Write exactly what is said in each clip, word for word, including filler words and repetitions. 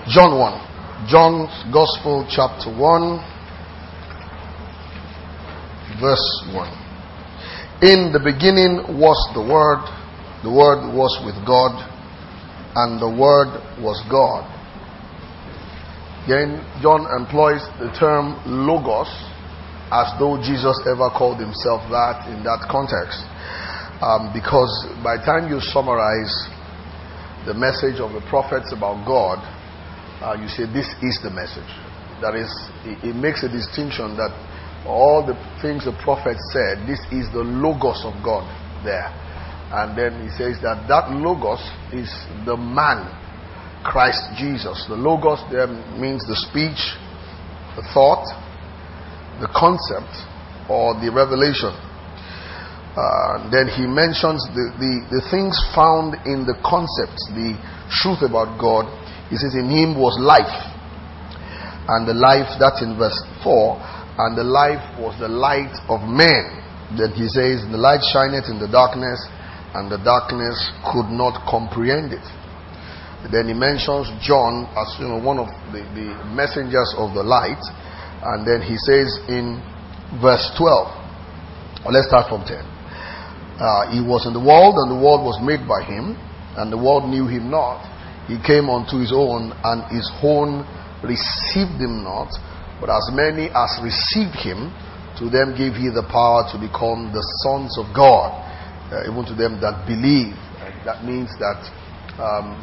John one. John's Gospel, chapter one, verse one. In the beginning was the Word, the Word was with God, and the Word was God. Then John employs the term Logos as though Jesus ever called himself that in that context. Um, because by the time you summarize the message of the prophets about God, uh, you say this is the message. That is, it, it makes a distinction that all the things the prophet said, this is the Logos of God there. And then he says that that Logos is the man, Christ Jesus. The Logos there means the speech, the thought, the concept, or the revelation. Uh, then he mentions the, the, the things found in the concepts, the truth about God. He says in him was life, and the life, that's in verse four, and the life was the light of men. Then he says the light shineth in the darkness, and the darkness could not comprehend it. Then he mentions John as, you know, one of the, the messengers of the light. And then he says in verse twelve, well, let's start from ten. Uh, he was in the world, and the world was made by him, and the world knew him not. He came unto his own, and his own received him not. But as many as received him, to them gave he the power to become the sons of God, uh, even to them that believe. And that means that um,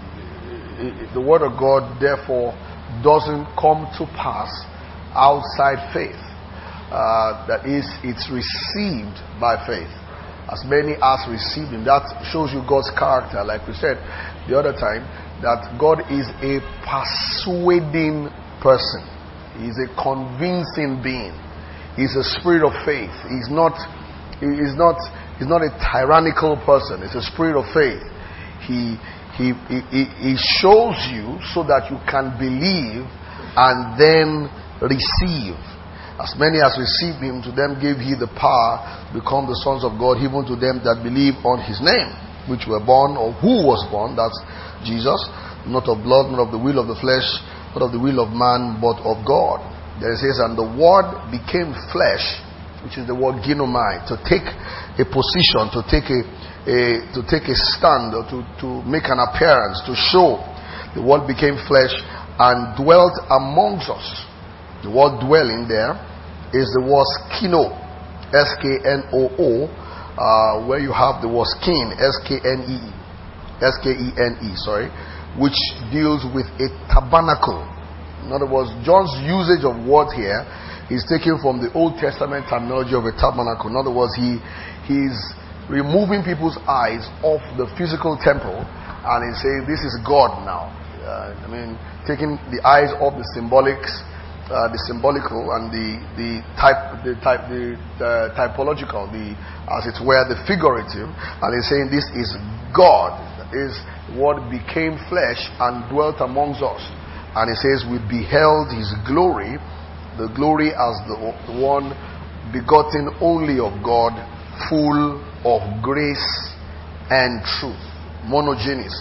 the word of God, therefore, doesn't come to pass outside faith. Uh, that is, it's received by faith. As many as received him. That shows you God's character, like we said the other time, that God is a persuading person. He is a convincing being. He's a spirit of faith. He's not He's not He's not a tyrannical person. It's a spirit of faith. He He, he, he shows you so that you can believe and then receive. As many as received him, to them gave he the power to become the sons of God, even to them that believe on his name, which were born, or who was born, that's Jesus, not of blood, not of the will of the flesh, not of the will of man, but of God. Then it says, and the word became flesh, which is the word ginomai, to take a position, to take a A, to take a stand, or to, to make an appearance, to show. The word became flesh and dwelt amongst us. The word dwelling there is the word skino, S K N O O, uh, where you have the word skin, S K N E E, S K E N E, sorry, which deals with a tabernacle. In other words, John's usage of word here is taken from the Old Testament terminology of a tabernacle. In other words, he he's removing people's eyes off the physical temple, and he saying this is God now. Uh, I mean, taking the eyes off the symbolics, uh, the symbolical, and the the type, the type, the uh, typological, the as it were, the figurative, and he's saying this is God. That is what became flesh and dwelt amongst us. And he says we beheld his glory, the glory as the one begotten only of God, full of grace and truth, monogenes.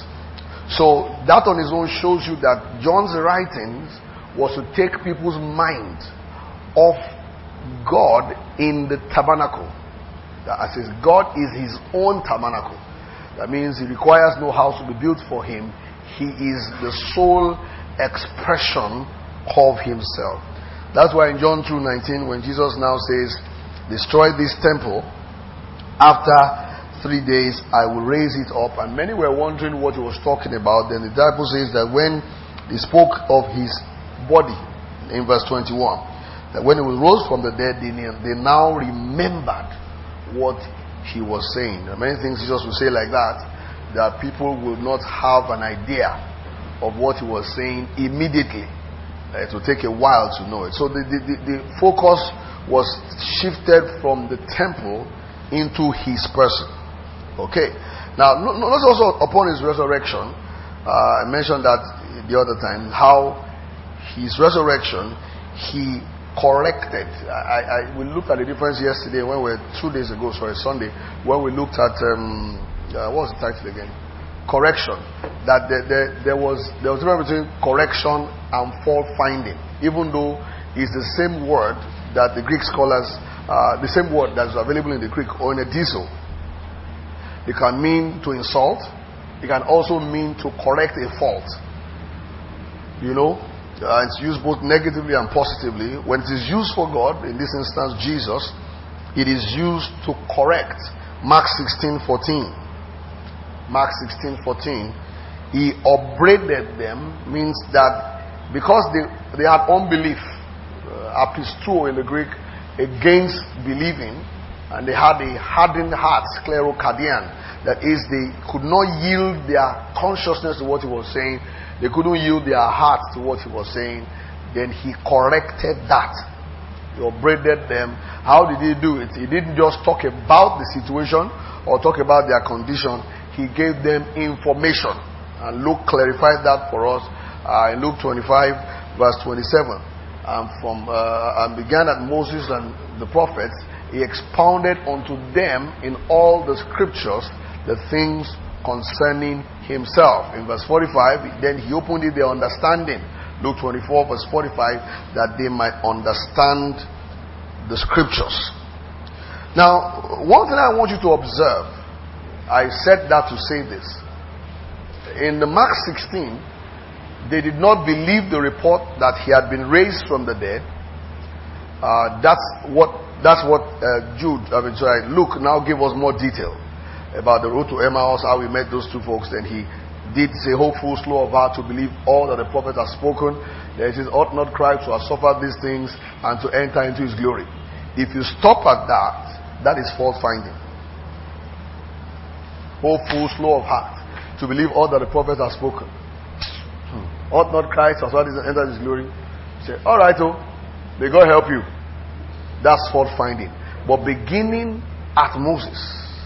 So that on its own shows you that John's writings was to take people's mind off God in the tabernacle. That says God is his own tabernacle. That means he requires no house to be built for him. He is the sole expression of himself. That's why in John two nineteen, when Jesus now says, destroy this temple, after three days I will raise it up. And many were wondering what he was talking about. Then the Bible says that when he spoke of his body, in verse twenty-one, that when he rose from the dead, they, they now remembered what he was saying. There are many things Jesus would say like that, that people will not have an idea of what he was saying immediately. It will take a while to know it. So the, the, the, the focus was shifted from the temple into his person. Okay. Now, notice also upon his resurrection, uh, I mentioned that the other time, how his resurrection, he corrected. I, I we looked at the difference yesterday when we were two days ago, sorry, Sunday, when we looked at um, uh, what was the title again? correction. That there, there, there was there was a difference between correction and fault finding, even though it's the same word that the Greek scholars, uh, the same word that is available in the Greek or in a diesel. It can mean to insult. It can also mean to correct a fault. You know, uh, it's used both negatively and positively. When it is used for God, in this instance Jesus, it is used to correct. Mark sixteen fourteen. Mark sixteen fourteen. He upbraided them means that because they, they had unbelief, uh, apistuo in the Greek, against believing, and they had a hardened heart, sclerocardian, that is, they could not yield their consciousness to what he was saying. They couldn't yield their hearts to what he was saying. Then he corrected that. He upbraided them. How did he do it? He didn't just talk about the situation or talk about their condition. He gave them information. And Luke clarified that for us uh, in Luke twenty-five, verse twenty-seven. And from uh, and began at Moses and the prophets. He expounded unto them in all the scriptures the things concerning himself. In verse forty-five, then he opened it their understanding. Luke twenty-four, verse forty-five, that they might understand the scriptures. Now, one thing I want you to observe, I said that to say this. In the Mark sixteen, they did not believe the report that he had been raised from the dead. Uh, that's what that's what uh, Jude, I mean, sorry, Luke now gave us more detail about the road to Emmaus, how we met those two folks. Then he did say, hopeful, slow of heart to believe all that the prophet has spoken. Then it says, ought not Christ to have suffered these things and to enter into his glory. If you stop at that, that is fault finding. Hopeful, slow of heart to believe all that the prophet has spoken. Hmm. Ought not Christ to have entered his glory? You say, all right, oh, may God help you. That's fault finding. But beginning at Moses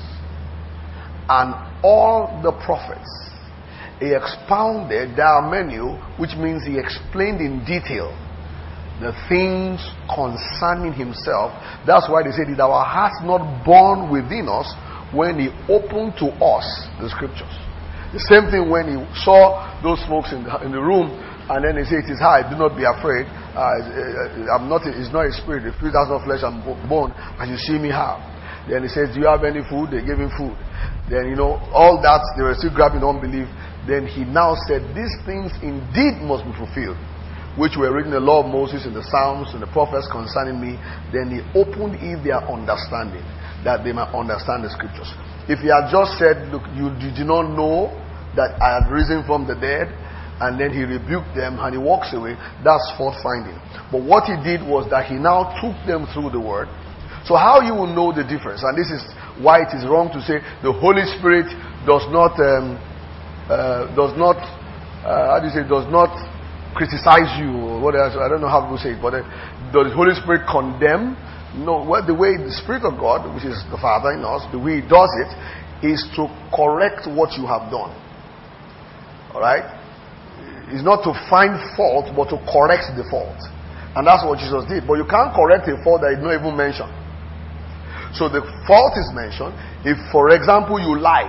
and all the prophets, he expounded, there are many, which means he explained in detail the things concerning himself. That's why they said, did our hearts not burn within us when he opened to us the scriptures? The same thing when he saw those folks in the, in the room, and then he said, it is I, do not be afraid. Uh, I'm not, it's not a spirit. The spirit has no flesh and bone, as you see me have. Then he says, do you have any food? They gave him food. Then, you know, all that, they were still grabbing unbelief. Then he now said, these things indeed must be fulfilled, which were written in the law of Moses, in the Psalms, and the prophets concerning me. Then he opened in their understanding, that they might understand the scriptures. If he had just said, look, you did not know that I had risen from the dead, and then he rebuked them and he walks away, that's fault finding. But what he did was that he now took them through the word. So how you will know the difference, and this is why it is wrong to say the Holy Spirit does not um, uh, does not uh, how do you say does not criticize you, or what else, I don't know how to say it, but uh, does the Holy Spirit condemn? No. Well, the way the Spirit of God, which is the Father in us, the way he does it is to correct what you have done. Alright? It's not to find fault, but to correct the fault. And that's what Jesus did. But you can't correct a fault that is not even mentioned. So the fault is mentioned. If, for example, you lie,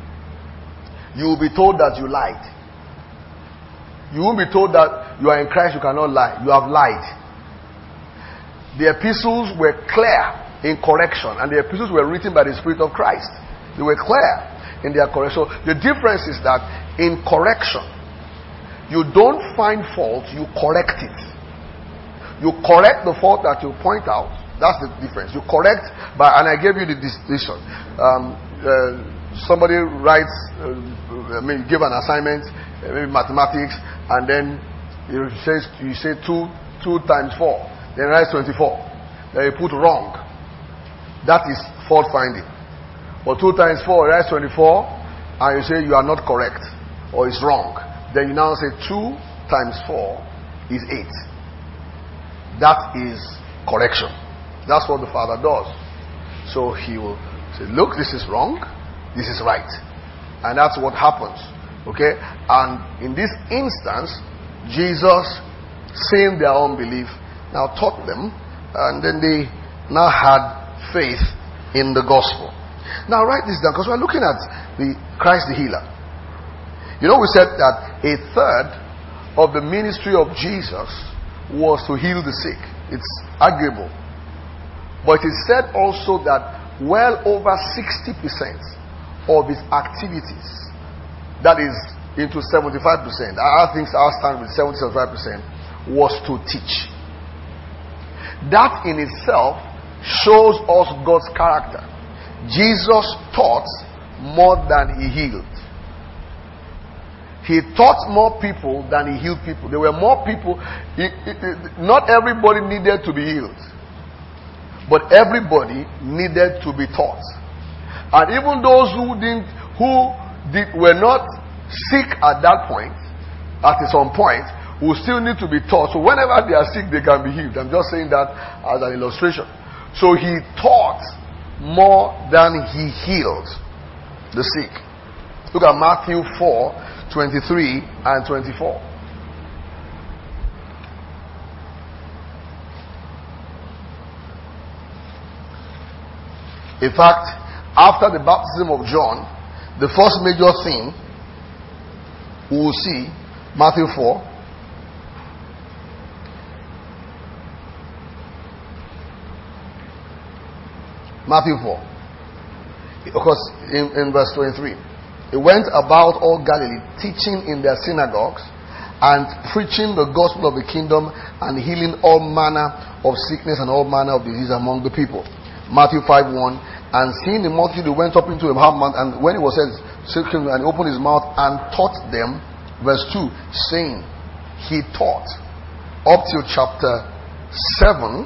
you will be told that you lied. You won't be told that you are in Christ, you cannot lie. You have lied. The epistles were clear in correction, and the epistles were written by the Spirit of Christ. They were clear in their correction. The difference is that in correction, you don't find fault, you correct it. You correct the fault that you point out. That's the difference. You correct, by, and I gave you the distinction. Um, uh, somebody writes, uh, I mean, give an assignment, uh, maybe mathematics, and then you say, you say two, two times four. Then writes twenty-four. Then you put wrong. That is fault finding. But two times four writes twenty-four, and you say you are not correct, or it's wrong. Then you now say two times four is eight. That is correction. That's what the Father does. So he will say, look, this is wrong, this is right. And that's what happens. Okay? And in this instance, Jesus, seeing their unbelief, now taught them, and then they now had faith in the gospel. Now write this down, because we're looking at the Christ the healer. You know, we said that a third of the ministry of Jesus was to heal the sick. It's arguable. But it said also that well over sixty percent of his activities, that is into seventy-five percent, I think I'll stand with seventy to seventy-five percent, was to teach. That in itself shows us God's character. Jesus taught more than he healed. He taught more people than he healed people. There were more people. He, he, not everybody needed to be healed, but everybody needed to be taught. And even those who didn't, who did, were not sick at that point, at some point, will still need to be taught. So whenever they are sick, they can be healed. I'm just saying that as an illustration. So he taught more than he healed the sick. Look at Matthew four, twenty-three and twenty-four. In fact, after the baptism of John, the first major thing we will see, Matthew four, Matthew four, because in, in verse twenty-three, he went about all Galilee, teaching in their synagogues and preaching the gospel of the kingdom and healing all manner of sickness and all manner of disease among the people. Matthew five one, and seeing the multitude, he went up into a high mountain, and when he was said, and he opened his mouth and taught them. Verse two, saying, he taught up till chapter seven,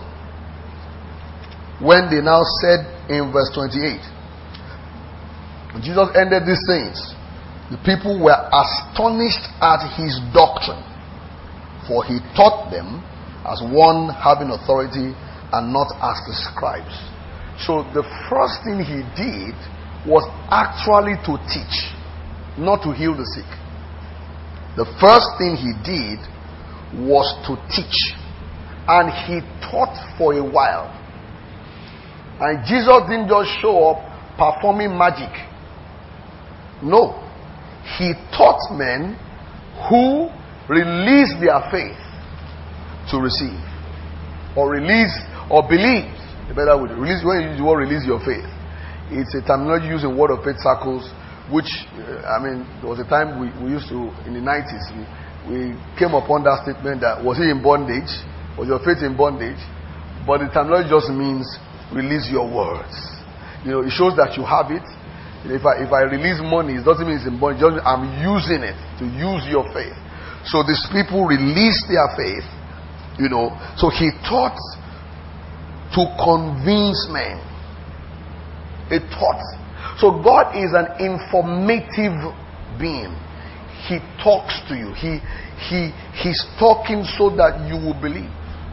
when they now said in verse twenty-eight, when Jesus ended these things, the people were astonished at his doctrine, for he taught them as one having authority and not as the scribes. So the first thing he did was actually to teach, not to heal the sick. The first thing he did was to teach, and he taught for a while. And Jesus didn't just show up performing magic. No. He taught men who released their faith to receive, or release, or believe. The better way, release, when you use the word release your faith, it's a terminology used in word of faith circles, which, uh, I mean, there was a time we, we used to, in the nineties, we, we came upon that statement that, was he in bondage? Was your faith in bondage? But the terminology just means release your words. You know, it shows that you have it. If I if I release money, it doesn't mean it's in bondage. Just, I'm using it to use your faith. So these people released their faith. You know, so he taught to convince men. He taught. So God is an informative being. He talks to you. He he he's talking so that you will believe.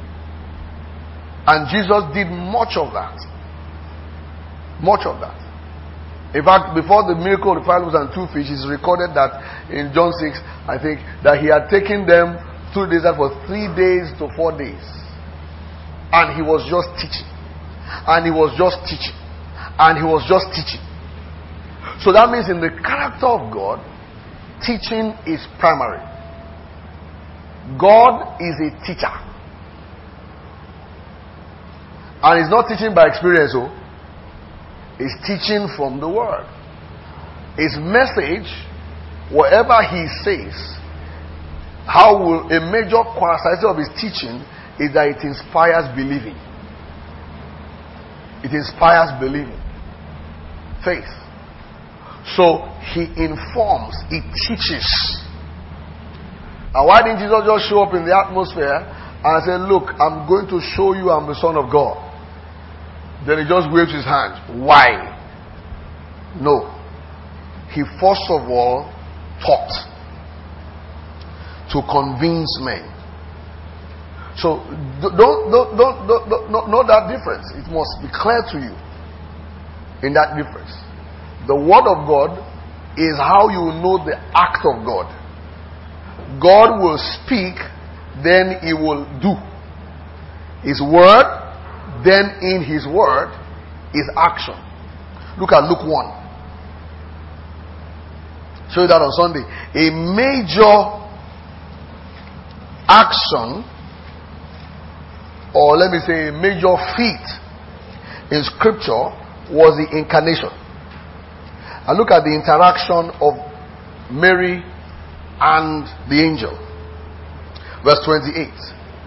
And Jesus did much of that. Much of that. In fact, before the miracle of the five loaves and two fish, it's recorded that in John six, I think, that he had taken them through the desert for three days to four days. And he was just teaching. And he was just teaching. And he was just teaching. So that means in the character of God, teaching is primary. God is a teacher. And he's not teaching by experience, oh. He's teaching from the Word. His message, whatever he says, how will a major characteristic of his teaching is that it inspires believing. It inspires believing. Faith. So he informs, he teaches. And why didn't Jesus just show up in the atmosphere and say, look, I'm going to show you I'm the Son of God? Then he just waves his hand. Why? No. He first of all taught to convince men. So don't, don't, don't, don't, don't know that difference. It must be clear to you in that difference. The Word of God is how you know the act of God. God will speak, then he will do. His Word, then in his Word is action. Look at Luke one. Show you that on Sunday. A major action, or let me say a major feat in scripture, was the incarnation. And look at the interaction of Mary and the angel. Verse twenty-eight.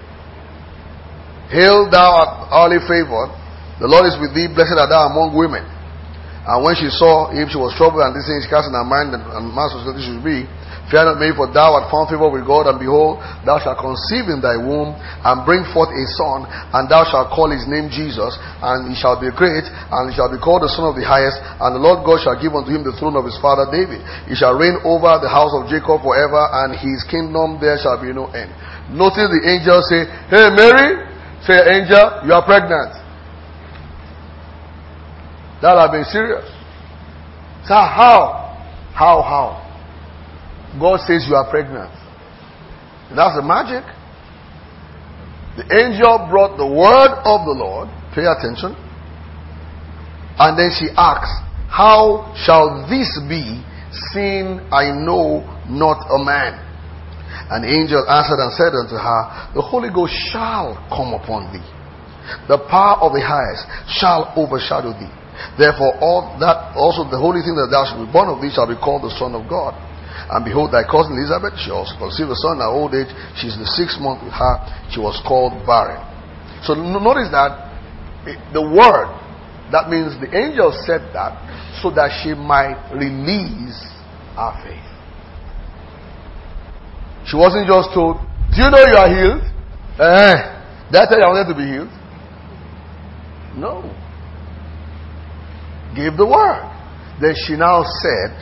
Hail, thou art highly favored, the Lord is with thee, blessed art thou among women. And when she saw him, she was troubled, and this thing she cast in her mind, and, and master said, this should be. Fear not, Mary, for thou art found favor with God, and behold, thou shalt conceive in thy womb, and bring forth a son, and thou shalt call his name Jesus, and he shall be great, and he shall be called the Son of the Highest, and the Lord God shall give unto him the throne of his father David. He shall reign over the house of Jacob forever, and his kingdom there shall be no end. Notice the angel say, hey Mary, say angel, you are pregnant. That have been serious. So how? How, how? God says you are pregnant. That's the magic. The angel brought the word of the Lord. Pay attention. And then she asks, how shall this be, seeing I know not a man? And the angel answered and said unto her, the Holy Ghost shall come upon thee. The power of the highest shall overshadow thee. Therefore all that also the holy thing that thou shalt be born of thee shall be called the Son of God. And behold, thy cousin Elizabeth, she also conceived a son in her old age. She is the sixth month with her. She was called barren. So notice that the word, that means the angel said that so that she might release her faith. She wasn't just told, do you know you are healed? Eh, did I tell you I wanted to be healed? No. Gave the word. Then she now said,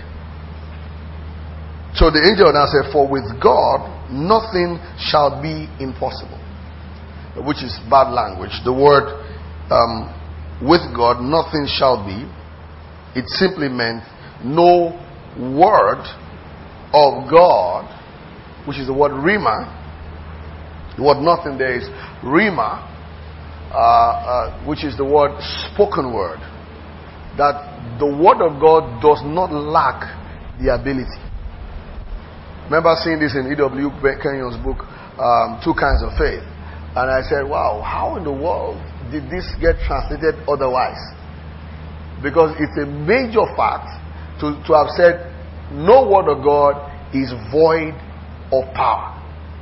so the angel now said, for with God nothing shall be impossible. Which is bad language. The word um, with God nothing shall be, it simply meant no word of God, which is the word rhema. The word nothing there is rhema, uh, uh, which is the word spoken word. That the word of God does not lack the ability. Remember seeing this in E W Kenyon's book, um, Two Kinds of Faith. And I said, wow, how in the world did this get translated otherwise? Because it's a major fact to, to have said, no word of God is void of power.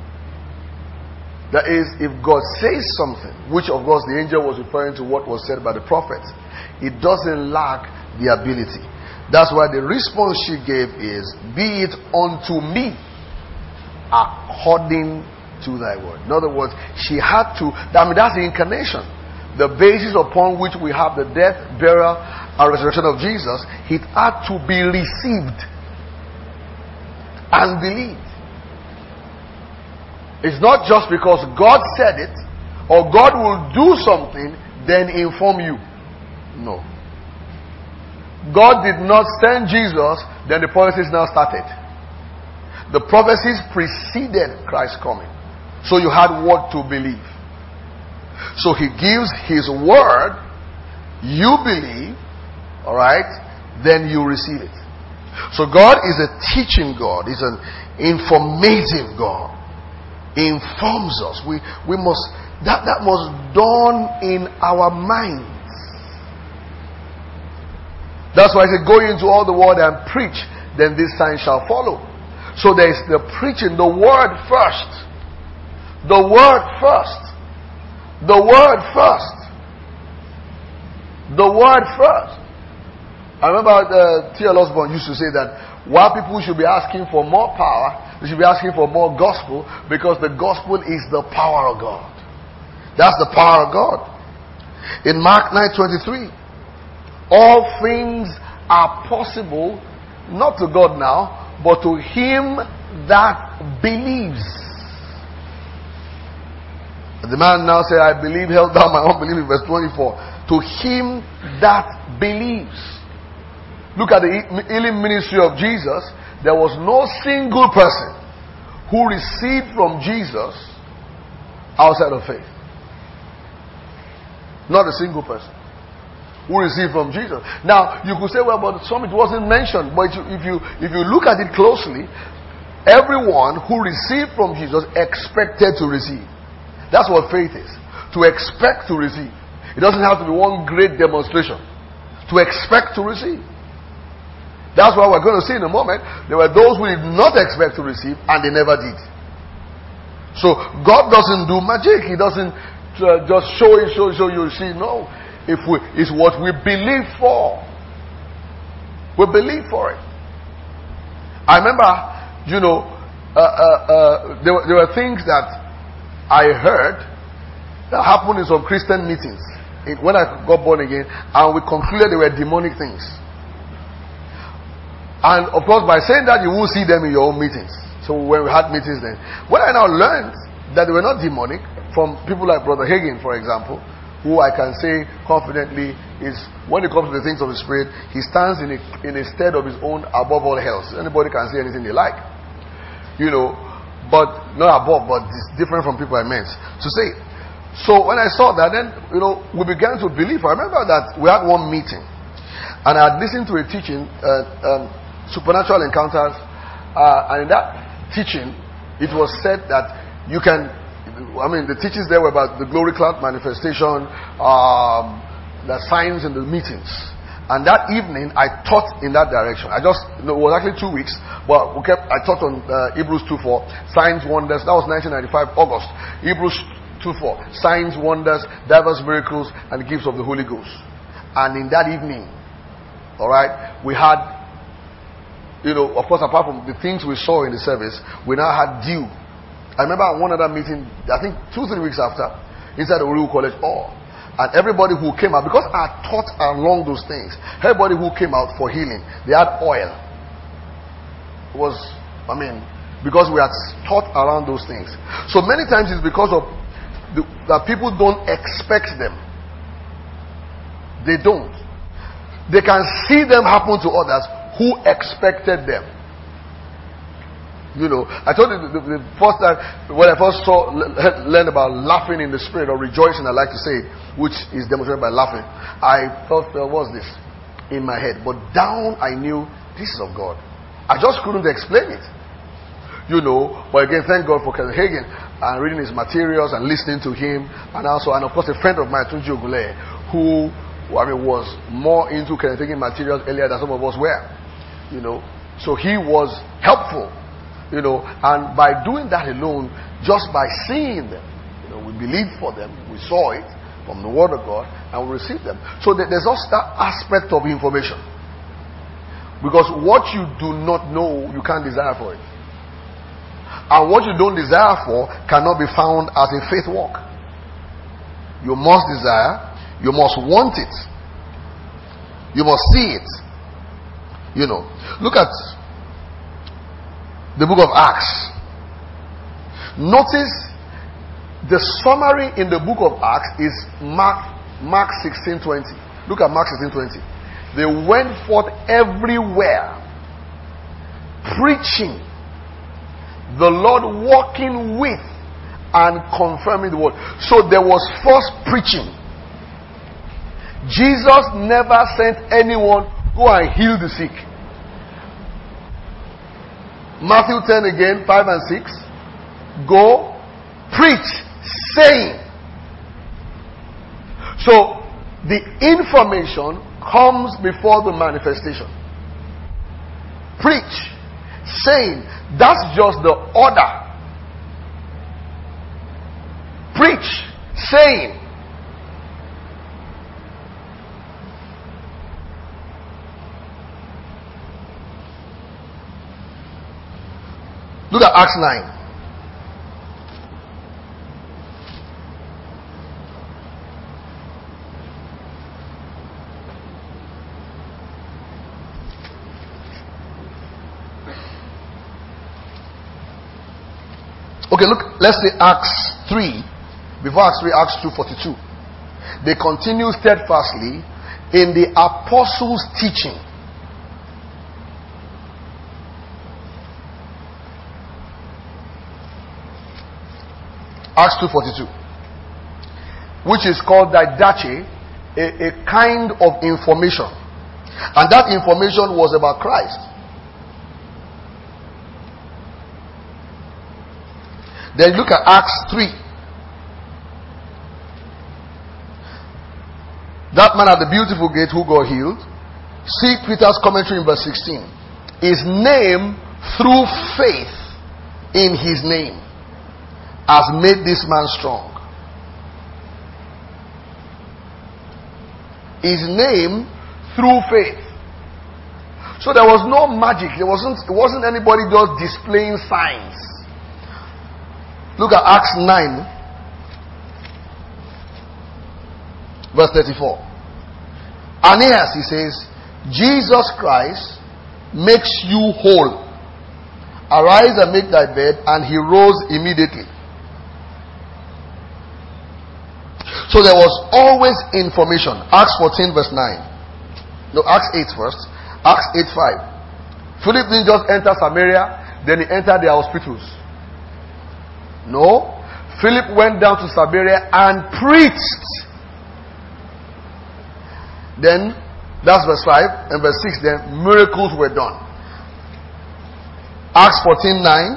That is, if God says something, which of course the angel was referring to what was said by the prophets, it doesn't lack the ability. That's why the response she gave is, be it unto me according to thy word. In other words, she had to, I mean, that's the incarnation. The basis upon which we have the death, burial, and resurrection of Jesus, it had to be received and believed. It's not just because God said it or God will do something, then inform you. No. God did not send Jesus, then the prophecies now started. The prophecies preceded Christ's coming. So you had what to believe. So he gives his word, you believe, alright, then you receive it. So God is a teaching God, He's an informative God. He informs us. We we must that, that must dawn in our minds. That's why I said, go into all the world and preach, then this sign shall follow. So there is the preaching, the word first. The word first. The word first. The word first. I remember uh, T L Osborne used to say that while people should be asking for more power, they should be asking for more gospel, because the gospel is the power of God. That's the power of God. In Mark nine twenty-three, all things are possible, not to God now, but to him that believes. The man now said, I believe, held down my unbelief, in verse twenty-four. To him that believes. Look at the healing ministry of Jesus. There was no single person who received from Jesus outside of faith. Not a single person. who received from Jesus. Now, you could say, well, but some it wasn't mentioned. But if you if you look at it closely, everyone who received from Jesus expected to receive. That's what faith is. To expect to receive. It doesn't have to be one great demonstration. To expect to receive. That's what we're going to see in a moment. There were those who did not expect to receive, and they never did. So God doesn't do magic. He doesn't uh, just show it, show it, show you see. No. If we, it's what we believe for. We believe for it. I remember, you know, uh, uh, uh, there, were, there were things that I heard that happened in some Christian meetings it, when I got born again, and we concluded they were demonic things. And of course, by saying that, you will see them in your own meetings. So when we had meetings then, when I now learned that they were not demonic, from people like Brother Hagin, for example, who I can say confidently is, when it comes to the things of the Spirit, he stands in a, in a stead of his own above all else. Anybody can say anything they like. You know, but not above, but it's different from people I meant to say. So when I saw that, then, you know, we began to believe. I remember that we had one meeting, and I had listened to a teaching, uh, um, Supernatural Encounters, uh, and in that teaching, it was said that you can, I mean, the teachings there were about the glory cloud manifestation, um, the signs in the meetings. And that evening, I taught in that direction. I just, you know, it was actually two weeks, but we kept, I taught on uh, Hebrews two four, signs, wonders. That was nineteen ninety-five, August. Hebrews two four, signs, wonders, diverse miracles, and gifts of the Holy Ghost. And in that evening, all right, we had, you know, of course, apart from the things we saw in the service, we now had dew. I remember one other meeting, I think two, three weeks after, inside the Uru College, oh, and everybody who came out, because I taught along those things, everybody who came out for healing, they had oil. It was, I mean, because we had taught around those things. So many times it's because of the, that people don't expect them. They don't. They can see them happen to others who expected them. You know, I told you the, the, the first time when I first saw learned about laughing in the spirit, or rejoicing, I like to say, which is demonstrated by laughing. I thought, uh, what's this in my head? But down, I knew this is of God. I just couldn't explain it. You know, but again, thank God for Kenneth Hagin and reading his materials and listening to him, and also, and of course, a friend of mine, Tunji Ogule, who I mean was more into Kenneth Hagin materials earlier than some of us were. You know, so he was helpful. You know, and by doing that alone, just by seeing them, you know, we believed for them, we saw it from the Word of God, and we received them. So there's also that aspect of information. Because what you do not know, you can't desire for it. And what you don't desire for cannot be found as a faith walk. You must desire, you must want it, you must see it. You know, look at the book of Acts. Notice the summary in the book of Acts is Mark Mark sixteen twenty. Look at Mark sixteen twenty. They went forth everywhere preaching the Lord, walking with and confirming the word. So there was first preaching. Jesus never sent anyone go and heal the sick. Matthew ten again, five and six. Go, preach, saying. So, the information comes before the manifestation. Preach, saying. That's just the order. Preach, saying. Look at Acts nine. Okay, look, let's say Acts three. Before Acts three, Acts two forty-two. They continue steadfastly in the apostles' teaching. Acts two forty-two, which is called didache, a, a kind of information. And that information was about Christ. Then look at Acts three. That man at the beautiful gate who got healed. See Peter's commentary in verse sixteen. His name, through faith in his name, has made this man strong. His name, through faith. So there was no magic. There wasn't, it wasn't anybody just displaying signs. Look at Acts nine, verse thirty-four. Aeneas, he says, Jesus Christ makes you whole. Arise and make thy bed. And he rose immediately. So there was always information. Acts fourteen verse nine. No, Acts eight first. Acts eight five. Philip didn't just enter Samaria, then he entered their hospitals. No. Philip went down to Samaria and preached. Then, that's verse five. And verse six, then miracles were done. Acts fourteen nine.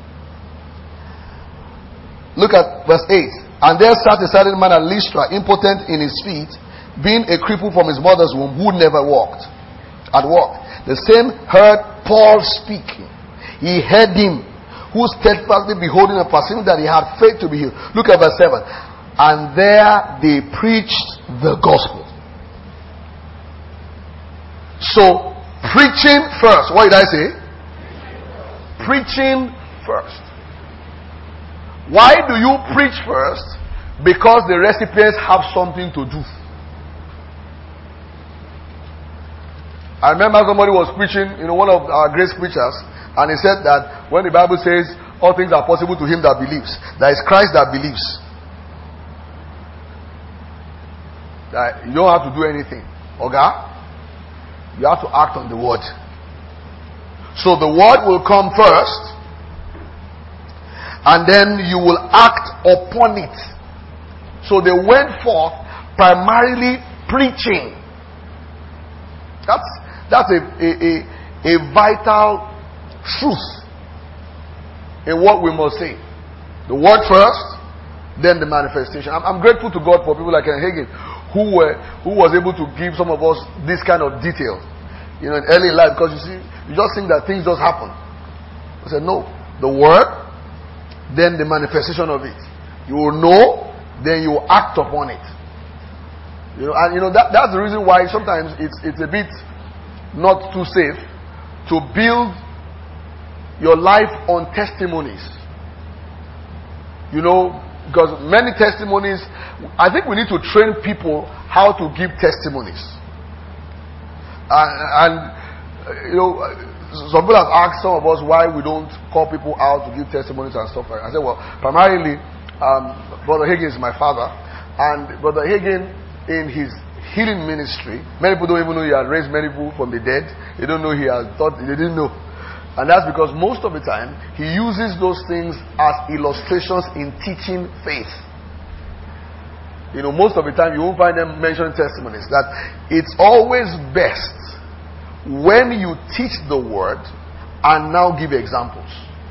Look at verse eight. And there sat a certain man at Lystra, impotent in his feet, being a cripple from his mother's womb, who never walked. Had walked. The same heard Paul speaking. He heard him, who steadfastly beholding and perceiving that he had faith to be healed. Look at verse seven. And there they preached the gospel. So, preaching first. What did I say? Preaching first. Why do you preach first? Because the recipients have something to do. I remember somebody was preaching, you know, one of our great preachers, and he said that when the Bible says all things are possible to him that believes, that is Christ that believes. That you don't have to do anything. Okay? You have to act on the word. So the word will come first, and then you will act upon it. So they went forth primarily preaching. That's that's a, a, a, a vital truth in what we must say. The word first, then the manifestation. I'm, I'm grateful to God for people like Ken Hagin, who were who was able to give some of us this kind of detail, you know, in early life, because you see, you just think that things just happen. I said, no, the word, then the manifestation of it. You will know, then you will act upon it. You know, and you know that that's the reason why sometimes it's it's a bit not too safe to build your life on testimonies. You know, because many testimonies, I think we need to train people how to give testimonies. Uh, and you know, some people have asked some of us why we don't call people out to give testimonies and stuff like that. I said, well, primarily, um, Brother Hagin is my father, and Brother Hagin, in his healing ministry, many people don't even know he had raised many people from the dead. They don't know he has thought, they didn't know. And that's because most of the time, he uses those things as illustrations in teaching faith. You know, most of the time, you won't find them mentioning testimonies. That it's always best when you teach the word and now give examples.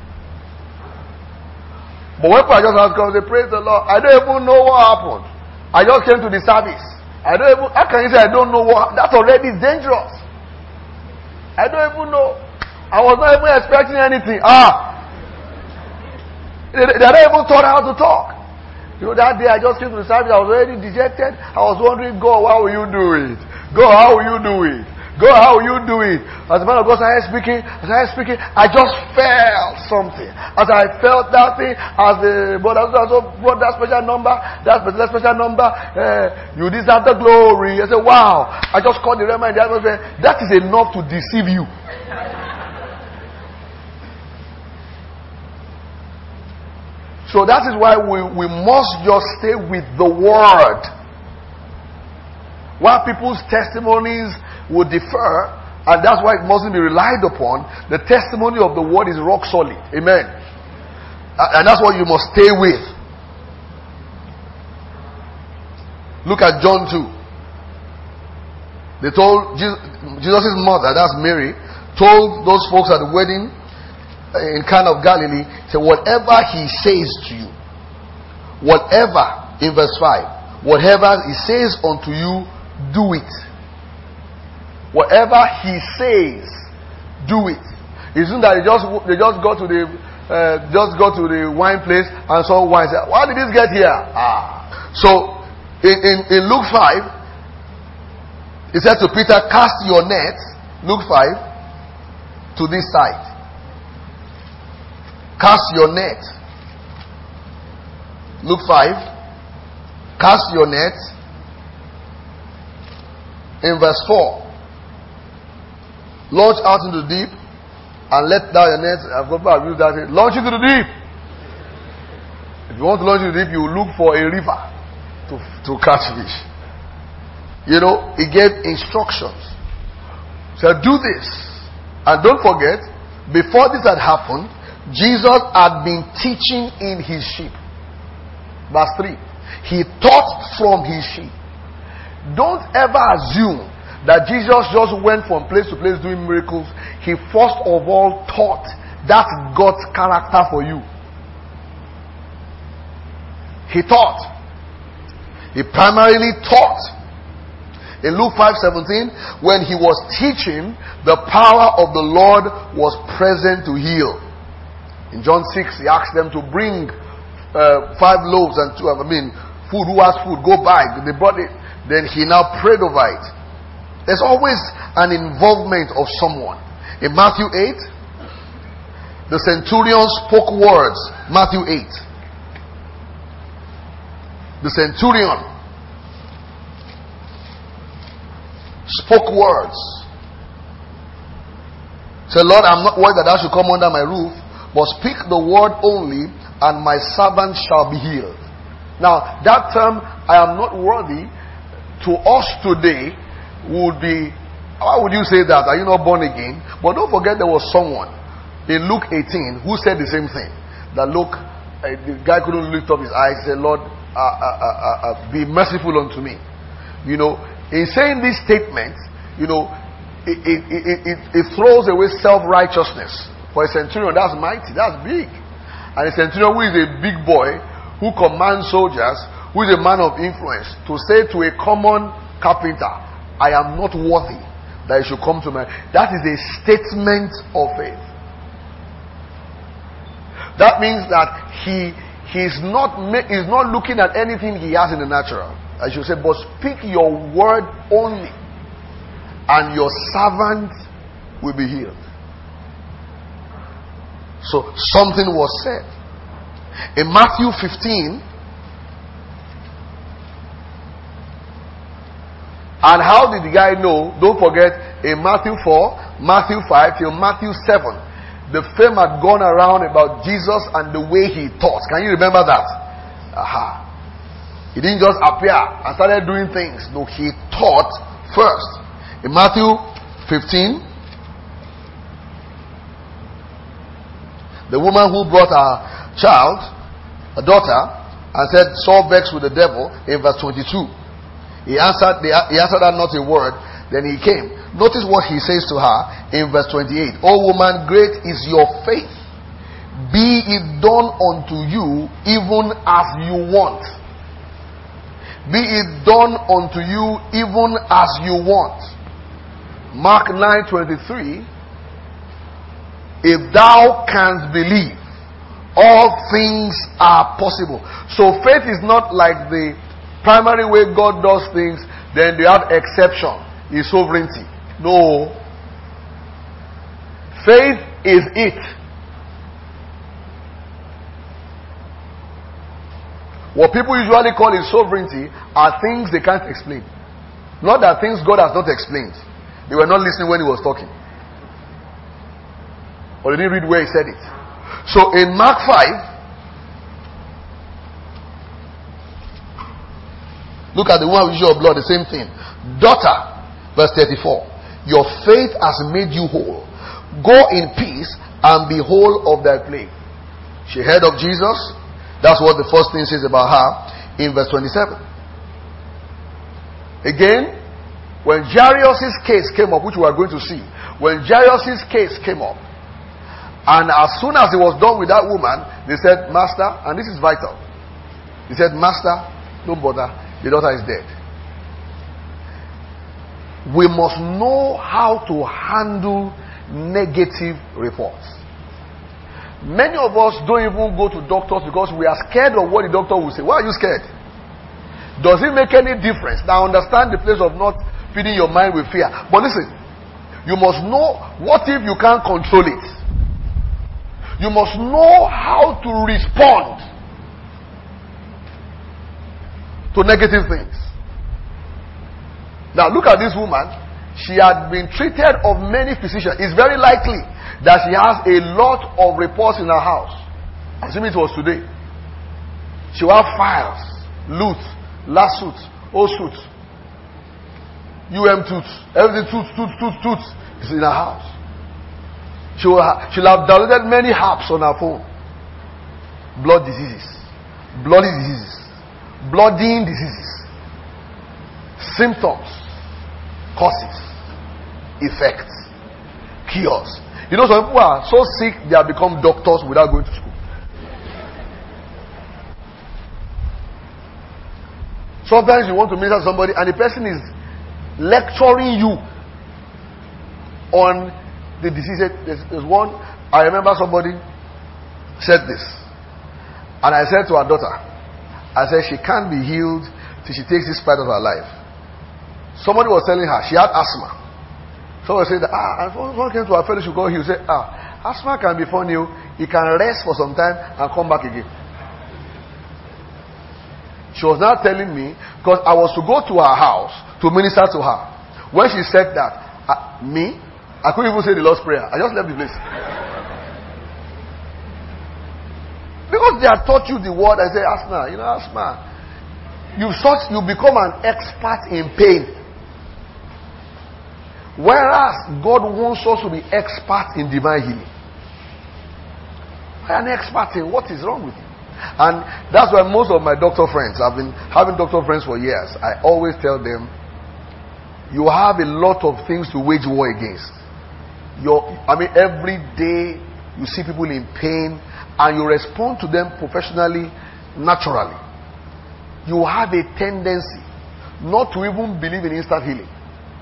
But when people just have come and say, praise the Lord, I don't even know what happened. I just came to the service. I don't even, how can you say I don't know what? That's already dangerous. I don't even know. I was not even expecting anything. Ah! They, they don't even taught how to talk. You know, that day I just came to the service, I was already dejected. I was wondering, God, how will you do it? God, how will you do it? God, how will you do it? As the man of God started speaking, as I started speaking, I just felt something. As I felt that thing, as the brother also brought that special number, that special, special number, uh, you deserve the glory. I said, wow. I just called the reminder in the atmosphere. That is enough to deceive you. So that is why we, we must just stay with the word. While people's testimonies will differ, and that's why it mustn't be relied upon, the testimony of the word is rock solid. Amen. And that's what you must stay with. Look at John two. They told Jesus, Jesus' mother, that's Mary, told those folks at the wedding in Cana of Galilee, said, whatever he says to you, whatever, in verse five, whatever he says unto you, do it. Whatever he says, do it. It isn't that they just they just go to the uh, just go to the wine place and saw wine. Say, why did this get here? Ah. So in, in, in Luke five, he said to Peter, cast your net, Luke five, to this side. Cast your net. Luke five, cast your net. In verse four, launch out into the deep and let down your nets. I've got to use that. Launch into the deep. If you want to launch into the deep, you look for a river to, to catch fish. You know, he gave instructions. Said, do this. And don't forget, before this had happened, Jesus had been teaching in his sheep. Verse three. He taught from his sheep. Don't ever assume that Jesus just went from place to place doing miracles. He first of all taught. That's God's character for you. He taught. He primarily taught. In Luke five seventeen, when he was teaching, the power of the Lord was present to heal. In John six, he asked them to bring uh, five loaves and two, I mean, food. Who has food? Go buy. They brought it. Then he now prayed over it. There's always an involvement of someone. In Matthew eight, the centurion spoke words. Matthew eight. The centurion spoke words. Said, Lord, I'm not worried that thou should come under my roof, but speak the word only, and my servant shall be healed. Now, that term, I am not worthy, to us today would be, why would you say that? Are you not born again? But don't forget there was someone in Luke eighteen who said the same thing. That look, uh, the guy couldn't lift up his eyes. He said, Lord, uh, uh, uh, uh, be merciful unto me. You know, in saying this statement, you know, it, it, it, it, it throws away self-righteousness. For a centurion, that's mighty, that's big. And a centurion who is a big boy, who commands soldiers, who is a man of influence, to say to a common carpenter, I am not worthy that you should come to me. That is a statement of faith. That means that he he's not he's not looking at anything he has in the natural. I should say, but speak your word only, and your servant will be healed. So something was said. In Matthew fifteen, and how did the guy know? Don't forget, in Matthew four, Matthew five till Matthew seven, the fame had gone around about Jesus and the way he taught. Can you remember that? Aha. He didn't just appear and started doing things. No, he taught first. In Matthew fifteen, the woman who brought her child, a daughter, and said, "Saul vexed with the devil," in verse twenty-two. He answered, he answered her not a word. Then he came. Notice what he says to her in verse twenty-eight. "O woman, great is your faith. Be it done unto you even as you want." Be it done unto you even as you want. Mark nine twenty-three. If thou canst believe, all things are possible. So faith is not like the primary way God does things, then they have exception. His sovereignty. No. Faith is it. What people usually call his sovereignty are things they can't explain. Not that things God has not explained. They were not listening when he was talking. Or they didn't read where he said it. So in Mark five, look at the one with issue of blood, the same thing. Daughter, verse thirty-four. Your faith has made you whole. Go in peace and be whole of thy plague. She heard of Jesus. That's what the first thing says about her in verse twenty-seven. Again, When Jairus' case came up, which we are going to see, when Jairus' case came up, and as soon as he was done with that woman, they said, Master, and this is vital. He said, Master, don't bother, the daughter is dead. We must know how to handle negative reports. Many of us don't even go to doctors because we are scared of what the doctor will say. Why are you scared? Does it make any difference? Now understand the place of not feeding your mind with fear. But listen, you must know what if you can't control it. You must know how to respond to negative things. Now look at this woman. She had been treated of many physicians. It's very likely that she has a lot of reports in her house. Assuming it was today. She will have files, loot, last suit, old suit, U M tooth, everything tooth, tooth, tooth, tooth is in her house. She will ha- she'll have downloaded many apps on her phone. Blood diseases, bloody diseases, blooding diseases, symptoms, causes, effects, cures. You know, some people are so sick they have become doctors without going to school. Sometimes you want to meet somebody and the person is lecturing you on the disease. There's, there's one, I remember somebody said this, and I said to her daughter, I said she can't be healed till she takes this part of her life. Somebody was telling her she had asthma. Someone said that, ah, and someone came to her fellowship, go heal. Said, ah, asthma can be funny. You can rest for some time and come back again. She was now telling me, because I was to go to her house to minister to her. When she said that, uh, me, I couldn't even say the Lord's Prayer. I just left the place. Because they had taught you the word, I say asthma, you know, asthma. You such you become an expert in pain. Whereas God wants us to be experts in divine healing. I am an expert in what is wrong with you. And that's why most of my doctor friends, I've been having doctor friends for years, I always tell them, you have a lot of things to wage war against. Your, I mean, every day you see people in pain and you respond to them professionally, naturally. You have a tendency not to even believe in instant healing.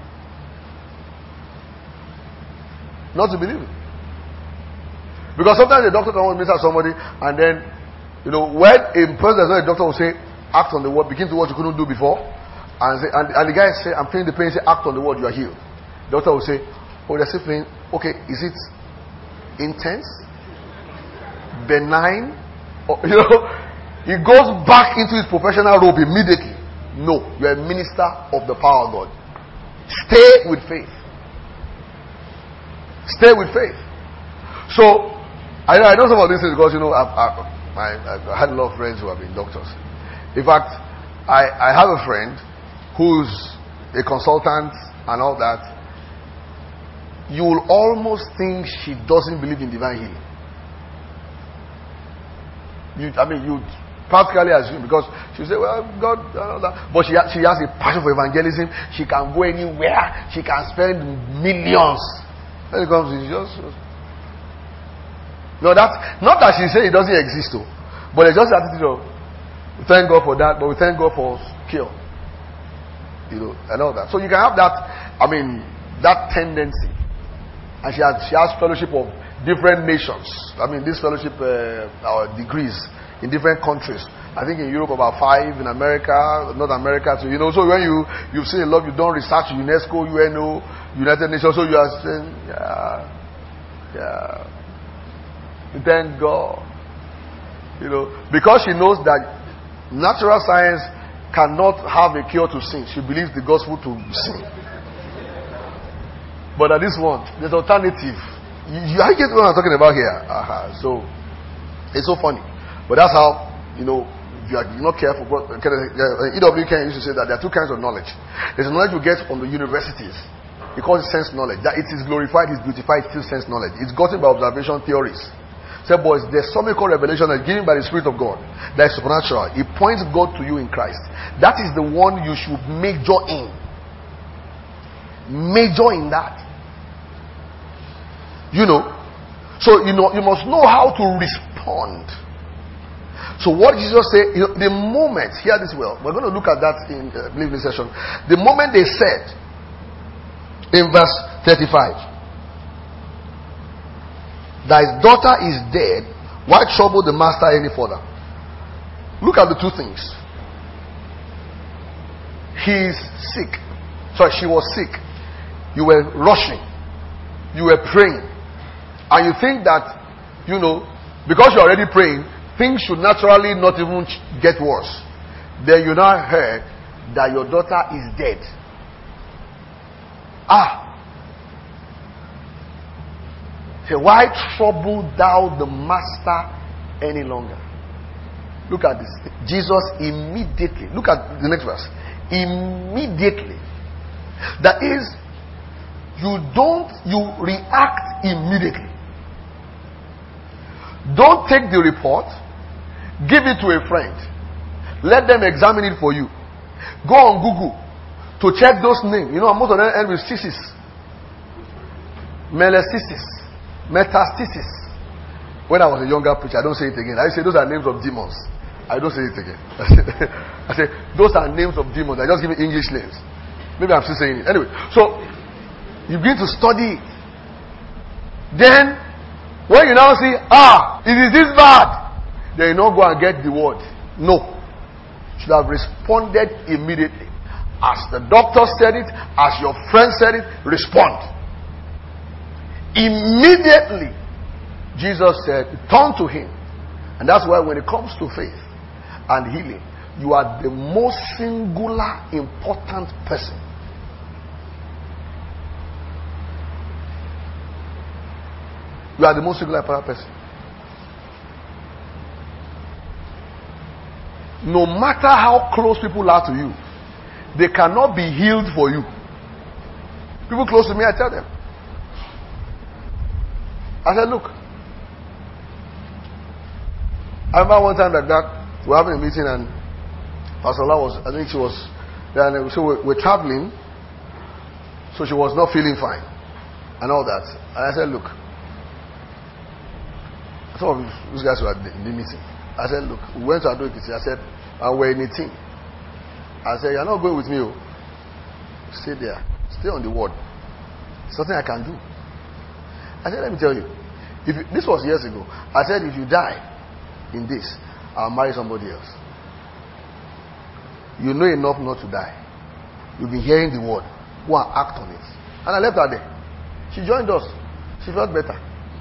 Not to believe it. Because sometimes the doctor can want to meet somebody and then, you know, when a person that's not a doctor will say, act on the word, begin to what you couldn't do before. And, say, and, and the guy say, I'm feeling the pain, say, act on the word, you are healed. The doctor will say, oh, they're still feeling, okay, is it intense? Benign? Or, you know, he goes back into his professional robe immediately. No, you're a minister of the power of God. Stay with faith. Stay with faith. So, I know, I know some of these things because, you know, I've, I've, I, I've had a lot of friends who have been doctors. In fact, I, I have a friend who's a consultant and all that. You will almost think she doesn't believe in divine healing. You, I mean, you practically assume because she say, well, God, and all that. But she, she has a passion for evangelism. She can go anywhere. She can spend millions. When it comes, it's just. No, that not that she say it doesn't exist, though, but it's just the attitude of we thank God for that, but we thank God for cure. You know, and all that. So you can have that. I mean, that tendency. And she has she has fellowship of different nations. I mean, this fellowship uh, our degrees in different countries. I think in Europe about five, in America, North America too. You know, so when you you've seen a lot, you've done research, UNESCO, U N O, United Nations. So you are saying, yeah, yeah. Thank God. You know, because she knows that natural science cannot have a cure to sin. She believes the gospel to sin. But at this one, there's alternative. You, you get what I'm talking about here. Uh-huh. So it's so funny. But that's how, you know, if you are not careful. But uh, E W K used to say that there are two kinds of knowledge. There's knowledge you get from the universities. Because it's sense knowledge. That it is glorified, it's beautified, it's still sense knowledge. It's gotten by observation theories. Say, boys, there's something called revelation that's given by the Spirit of God. That is supernatural. It points God to you in Christ. That is the one you should major in. Major in that. You know. So you know you must know how to respond. So what Jesus said, you know, the moment, hear this well, we're going to look at that in the uh, evening session. The moment they said in verse thirty-five, that his daughter is dead, why trouble the master any further? Look at the two things. He is sick. Sorry, she was sick. You were rushing. You were praying. And you think that, you know, because you're already praying, things should naturally not even get worse. Then you now heard that your daughter is dead. Ah. Say, why trouble thou the master any longer? Look at this. Jesus immediately, look at the next verse. Immediately. That is, you don't, you react immediately. Don't take the report, give it to a friend, let them examine it for you. Go on Google to check those names. You know, most of them end with cysis, metastasis, metastasis. When I was a younger preacher, I don't say it again. I say those are names of demons. I don't say it again. I say those are names of demons. I just give me English names. Maybe I'm still saying it anyway. So you begin to study it. Then when you now see, ah, it is this bad, then you not go and get the word. No. You should have responded immediately. As the doctor said it, as your friend said it, respond. Immediately, Jesus said, turn to him. And that's why when it comes to faith and healing, you are the most singular important person. You are the most singular important person. No matter how close people are to you, they cannot be healed for you. People close to me, I tell them. I said, look. I remember one time that, that we were having a meeting and Pastor La was, I think she was, then so we're, we're traveling, so she was not feeling fine and all that. And I said, look. Some of these guys were in the meeting. I said, look, we went to Ado-Ekiti. I said, and we're in a team. I said, you're not going with me. Oh. Stay there. Stay on the ward. Something I can do. I said, let me tell you. If you, this was years ago. I said, if you die in this, I'll marry somebody else. You know enough not to die. You've been hearing the word. Go and act on it. And I left her there. She joined us. She felt better.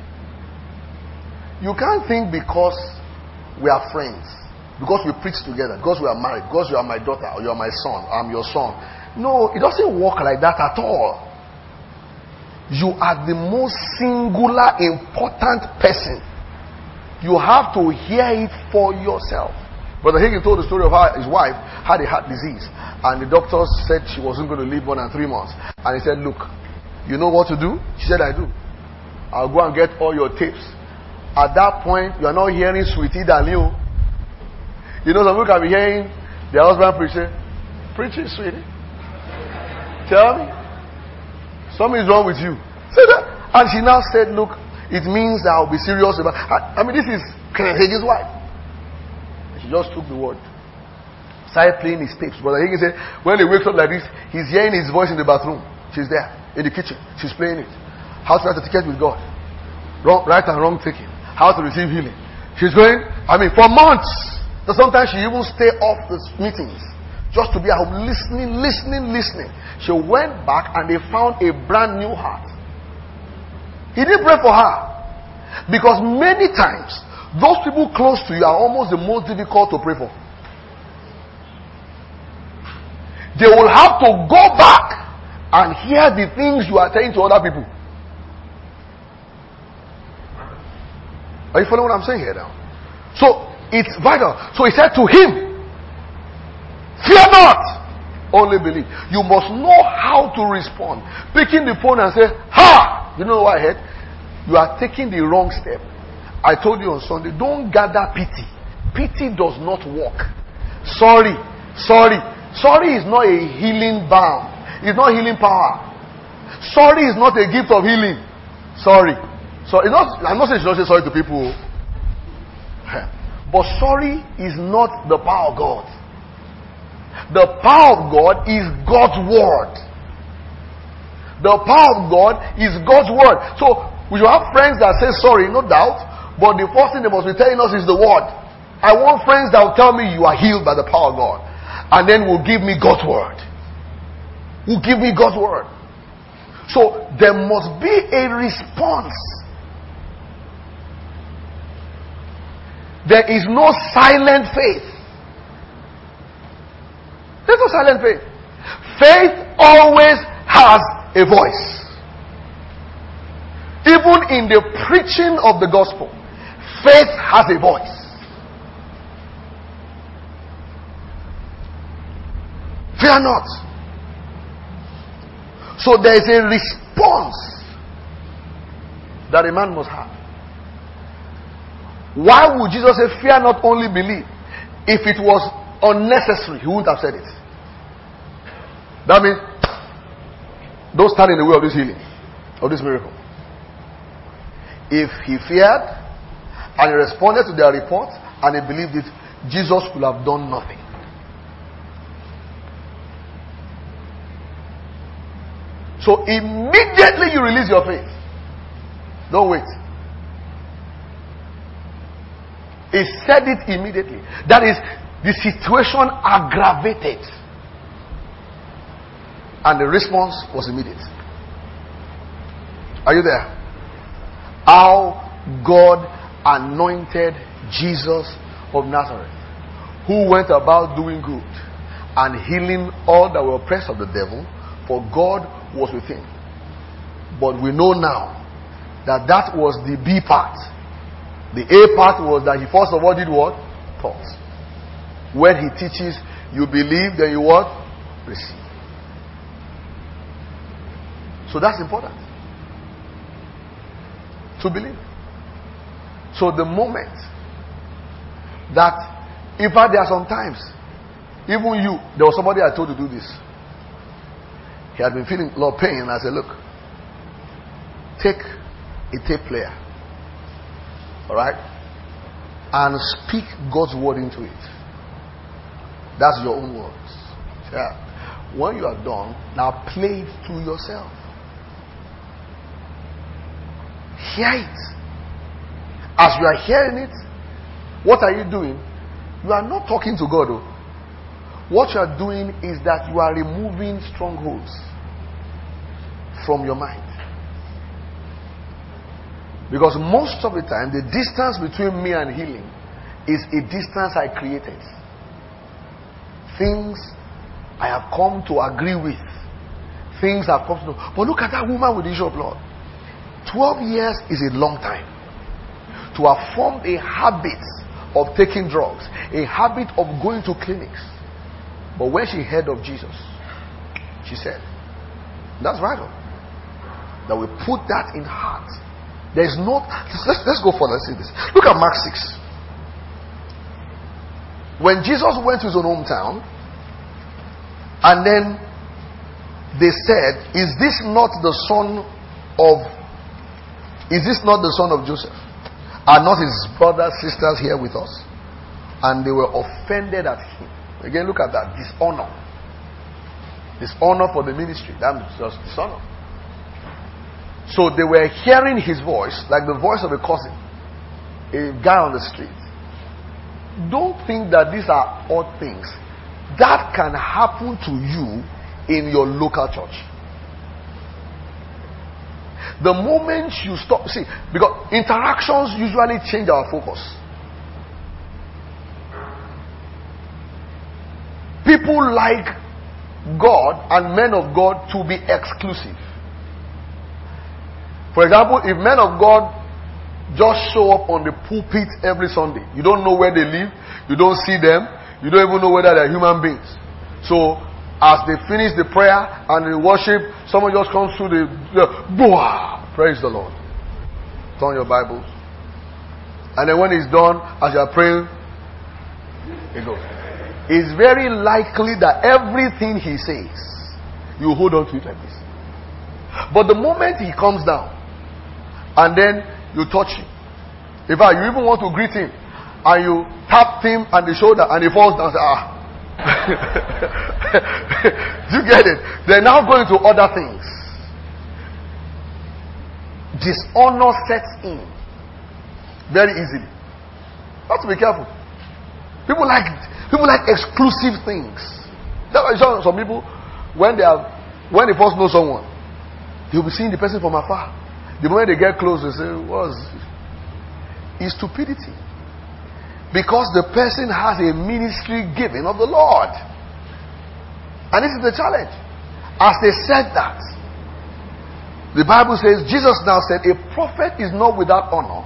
You can't think because we are friends, because we preach together, because we are married, because you are my daughter or you are my son, I'm your son. No, it doesn't work like that at all. You are the most singular important person. You have to hear it for yourself. Brother Hagin told the story of how his wife had a heart disease and the doctors said she wasn't going to live more than three months. And he said, look, you know what to do? She said, I do. I'll go and get all your tapes. At that point, you are not hearing Sweetie Dalio. You know, some people can be hearing their husband preaching. Preaching, sweetie. Tell me. Something is wrong with you. Say that. And she now said, look, it means that I'll be serious about I, I mean, this is Hagin's wife. And she just took the word. Started playing his tapes. Brother Hagin said, when he wakes up like this, he's hearing his voice in the bathroom. She's there, in the kitchen. She's playing it. How to write a ticket with God. Wrong, right and wrong taking. How to receive healing. She's going, I mean, for months. So sometimes she even stay off the meetings just to be at home listening, listening, listening. She went back and they found a brand new heart. He didn't pray for her because many times those people close to you are almost the most difficult to pray for. They will have to go back and hear the things you are telling to other people. Are you following what I'm saying here now? So, it's vital. So he said to him, fear not, only believe. You must know how to respond. Picking the phone and say, ha! You know what I heard? You are taking the wrong step. I told you on Sunday, don't gather pity. Pity does not work. Sorry. Sorry. Sorry is not a healing balm. It's not healing power. Sorry is not a gift of healing. Sorry. So it's not, I'm not saying you should not say sorry to people. But sorry is not the power of God. The power of God is God's word. The power of God is God's word. So we should have friends that say sorry, no doubt. But the first thing they must be telling us is the word. I want friends that will tell me you are healed by the power of God. And then will give me God's word. Will give me God's word. So there must be a response. There is no silent faith. There's no silent faith. Faith always has a voice. Even in the preaching of the gospel, faith has a voice. Fear not. So there is a response that a man must have. Why would Jesus say, fear not, only believe? If it was unnecessary, he wouldn't have said it. That means, don't stand in the way of this healing, of this miracle. If he feared and he responded to their report and he believed it, Jesus could have done nothing. So immediately you release your faith. Don't wait. He said it immediately. That is, the situation aggravated. And the response was immediate. Are you there? How God anointed Jesus of Nazareth, who went about doing good and healing all that were oppressed of the devil, for God was with him. But we know now that that was the B part. The A part was that he first of all did what? Taught. When he teaches, you believe, then you what? Receive. So that's important. To believe. So the moment that, in fact, there are some times, even you, there was somebody I told to do this. He had been feeling a lot of pain, and I said, look, take a tape player, alright, and speak God's word into it. That's your own words. Yeah. When you are done, now play it to yourself. Hear it. As you are hearing it, what are you doing? You are not talking to God. Oh. What you are doing is that you are removing strongholds from your mind. Because most of the time, the distance between me and healing is a distance I created. Things I have come to agree with. Things I've come to know. But look at that woman with the issue of blood. twelve years is a long time. To have formed a habit of taking drugs, a habit of going to clinics. But when she heard of Jesus, she said, that's vital. That we put that in heart. There is no, let's, let's go further. Let's see this. Look at Mark six. When Jesus went to his own hometown, and then they said, is this not the son of, is this not the son of Joseph? Are not his brothers, sisters here with us? And they were offended at him. Again, look at that. Dishonor. Dishonor for the ministry. That's just dishonor. So they were hearing his voice, like the voice of a cousin, a guy on the street. Don't think that these are odd things. That can happen to you in your local church. The moment you stop, see, because interactions usually change our focus. People like God and men of God to be exclusive. For example, if men of God just show up on the pulpit every Sunday, you don't know where they live, you don't see them, you don't even know whether they're human beings. So, as they finish the prayer and the worship, someone just comes through the, the boah, praise the Lord. Turn your Bibles. And then when it's done, as you are praying, it goes. It's very likely that everything he says, you hold on to it like this. But the moment he comes down, and then you touch him, in fact, you even want to greet him, and you tap him on the shoulder, and he falls down. Say, ah. Do you get it? They're now going to other things. Dishonor sets in very easily. You have to be careful. People like people like exclusive things. That's why some people, when they are when they first know someone, they'll be seeing the person from afar. The moment they get close, they say, "What's it's stupidity." Because the person has a ministry given of the Lord. And this is the challenge. As they said that, the Bible says, Jesus now said, a prophet is not without honor.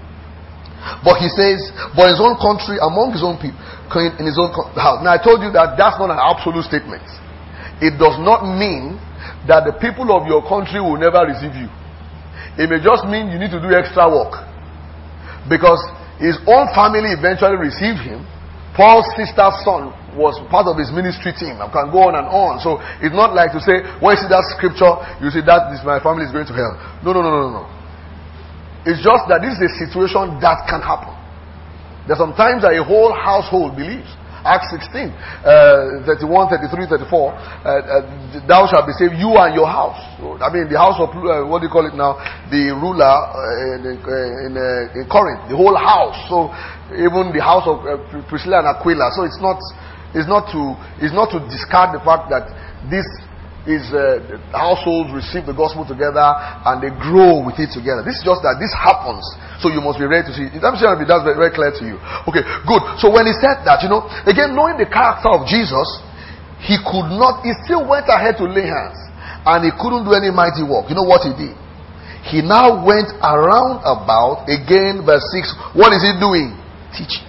But he says, but in his own country, among his own people, in his own house. Now I told you that that's not an absolute statement. It does not mean that the people of your country will never receive you. It may just mean you need to do extra work. Because his own family eventually received him. Paul's sister's son was part of his ministry team. I can go on and on. So it's not like to say, when you see that scripture, you see that this my family is going to hell. No, no, no, no, no. It's just that this is a situation that can happen. There's sometimes that a whole household believes. Acts sixteen, uh, thirty-one, thirty-three, thirty-four. Uh, uh, thou shalt be saved, you and your house. I mean, the house of, uh, what do you call it now? The ruler uh, in, uh, in, uh, in Corinth. The whole house. So, even the house of uh, Priscilla and Aquila. So, it's not, it's not to, it's not to discard the fact that this is uh, households receive the gospel together and they grow with it together. This is just that this happens, so you must be ready to see it. I'm sure if that's very, very clear to you. Okay, good. So when he said that, you know, again, knowing the character of Jesus, he could not, he still went ahead to lay hands, and he couldn't do any mighty work. You know what he did? He now went around about, again, verse six. What is he doing? Teaching.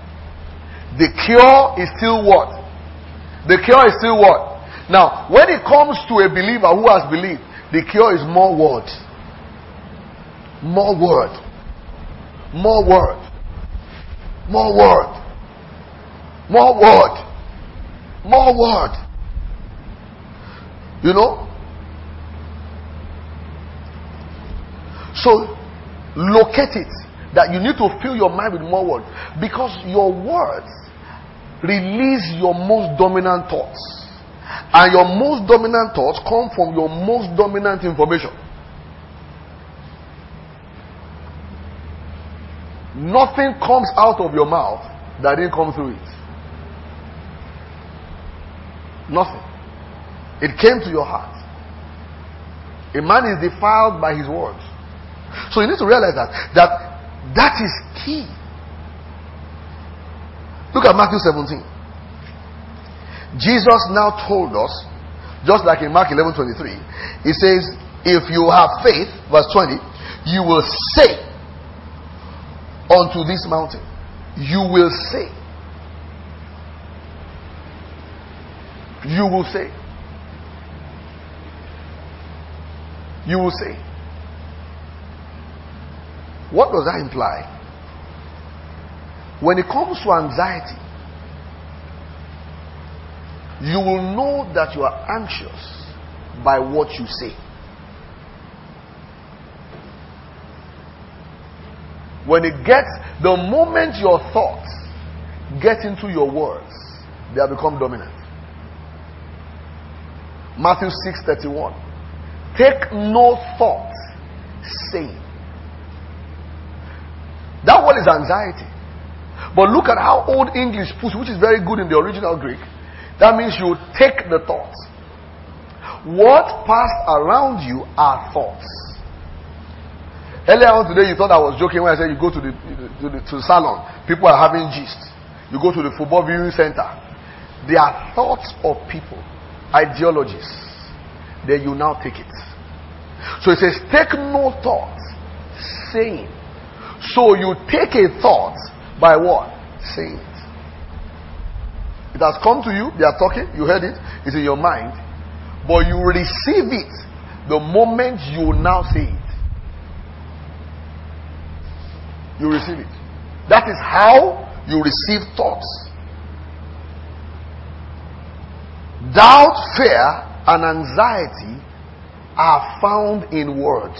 The cure is still what? The cure is still what? Now, when it comes to a believer who has believed, the cure is more word. More word. More word. More word. More word. More word. You know? So, locate it. That you need to fill your mind with more words. Because your words release your most dominant thoughts. And your most dominant thoughts come from your most dominant information. Nothing comes out of your mouth that didn't come through it. Nothing. It came to your heart. A man is defiled by his words. So you need to realize that. That, that is key. Look at Matthew seventeen. Jesus now told us, just like in Mark eleven twenty-three, he says, if you have faith, verse twenty, you will say unto this mountain, you will say, you will say, you will say. What does that imply? When it comes to anxiety, you will know that you are anxious by what you say. When it gets, the moment your thoughts get into your words, they have become dominant. Matthew six thirty-one. Take no thought, saying. That word is anxiety. But look at how Old English puts, which is very good in the original Greek. That means you take the thoughts. What passed around you are thoughts. Earlier on today, you thought I was joking when I said you go to the, to the, to the salon. People are having gist. You go to the football viewing center. They are thoughts of people, ideologies. Then you now take it. So it says, take no thought, saying. So you take a thought by what? Saying it. It has come to you, they are talking, you heard it, it's in your mind, but you receive it the moment you now say it. You receive it. That is how you receive thoughts. Doubt, fear, and anxiety are found in words.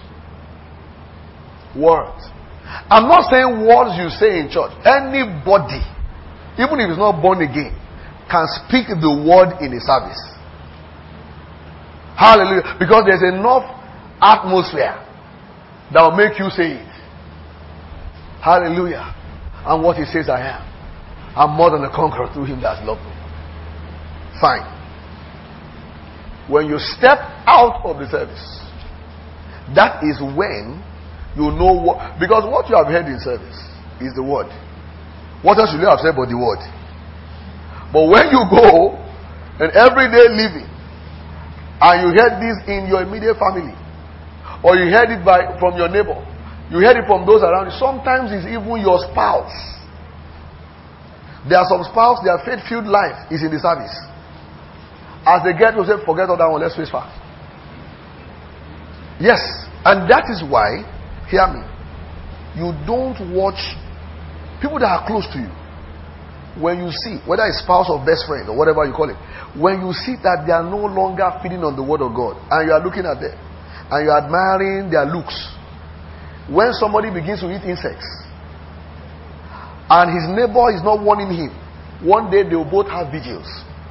Words. I'm not saying words you say in church. Anybody, even if he's not born again, can speak the word in a service. Hallelujah. Because there's enough atmosphere that will make you say it. Hallelujah. And what he says, I am. I'm more than a conqueror through him that loved me. Fine. When you step out of the service, that is when you know what. Because what you have heard in service is the word. What else should you have said but the word? But when you go and everyday living, and you heard this in your immediate family, or you heard it by from your neighbor, you heard it from those around you, sometimes it's even your spouse. There are some spouse, their faith-filled life is in the service. As they get to say, forget all that one, let's face fast. Yes, and that is why, hear me, you don't watch people that are close to you. When you see, whether it's spouse or best friend or whatever you call it, when you see that they are no longer feeding on the word of God, and you are looking at them, and you are admiring their looks, when somebody begins to eat insects, and his neighbor is not warning him, one day they will both have vigils.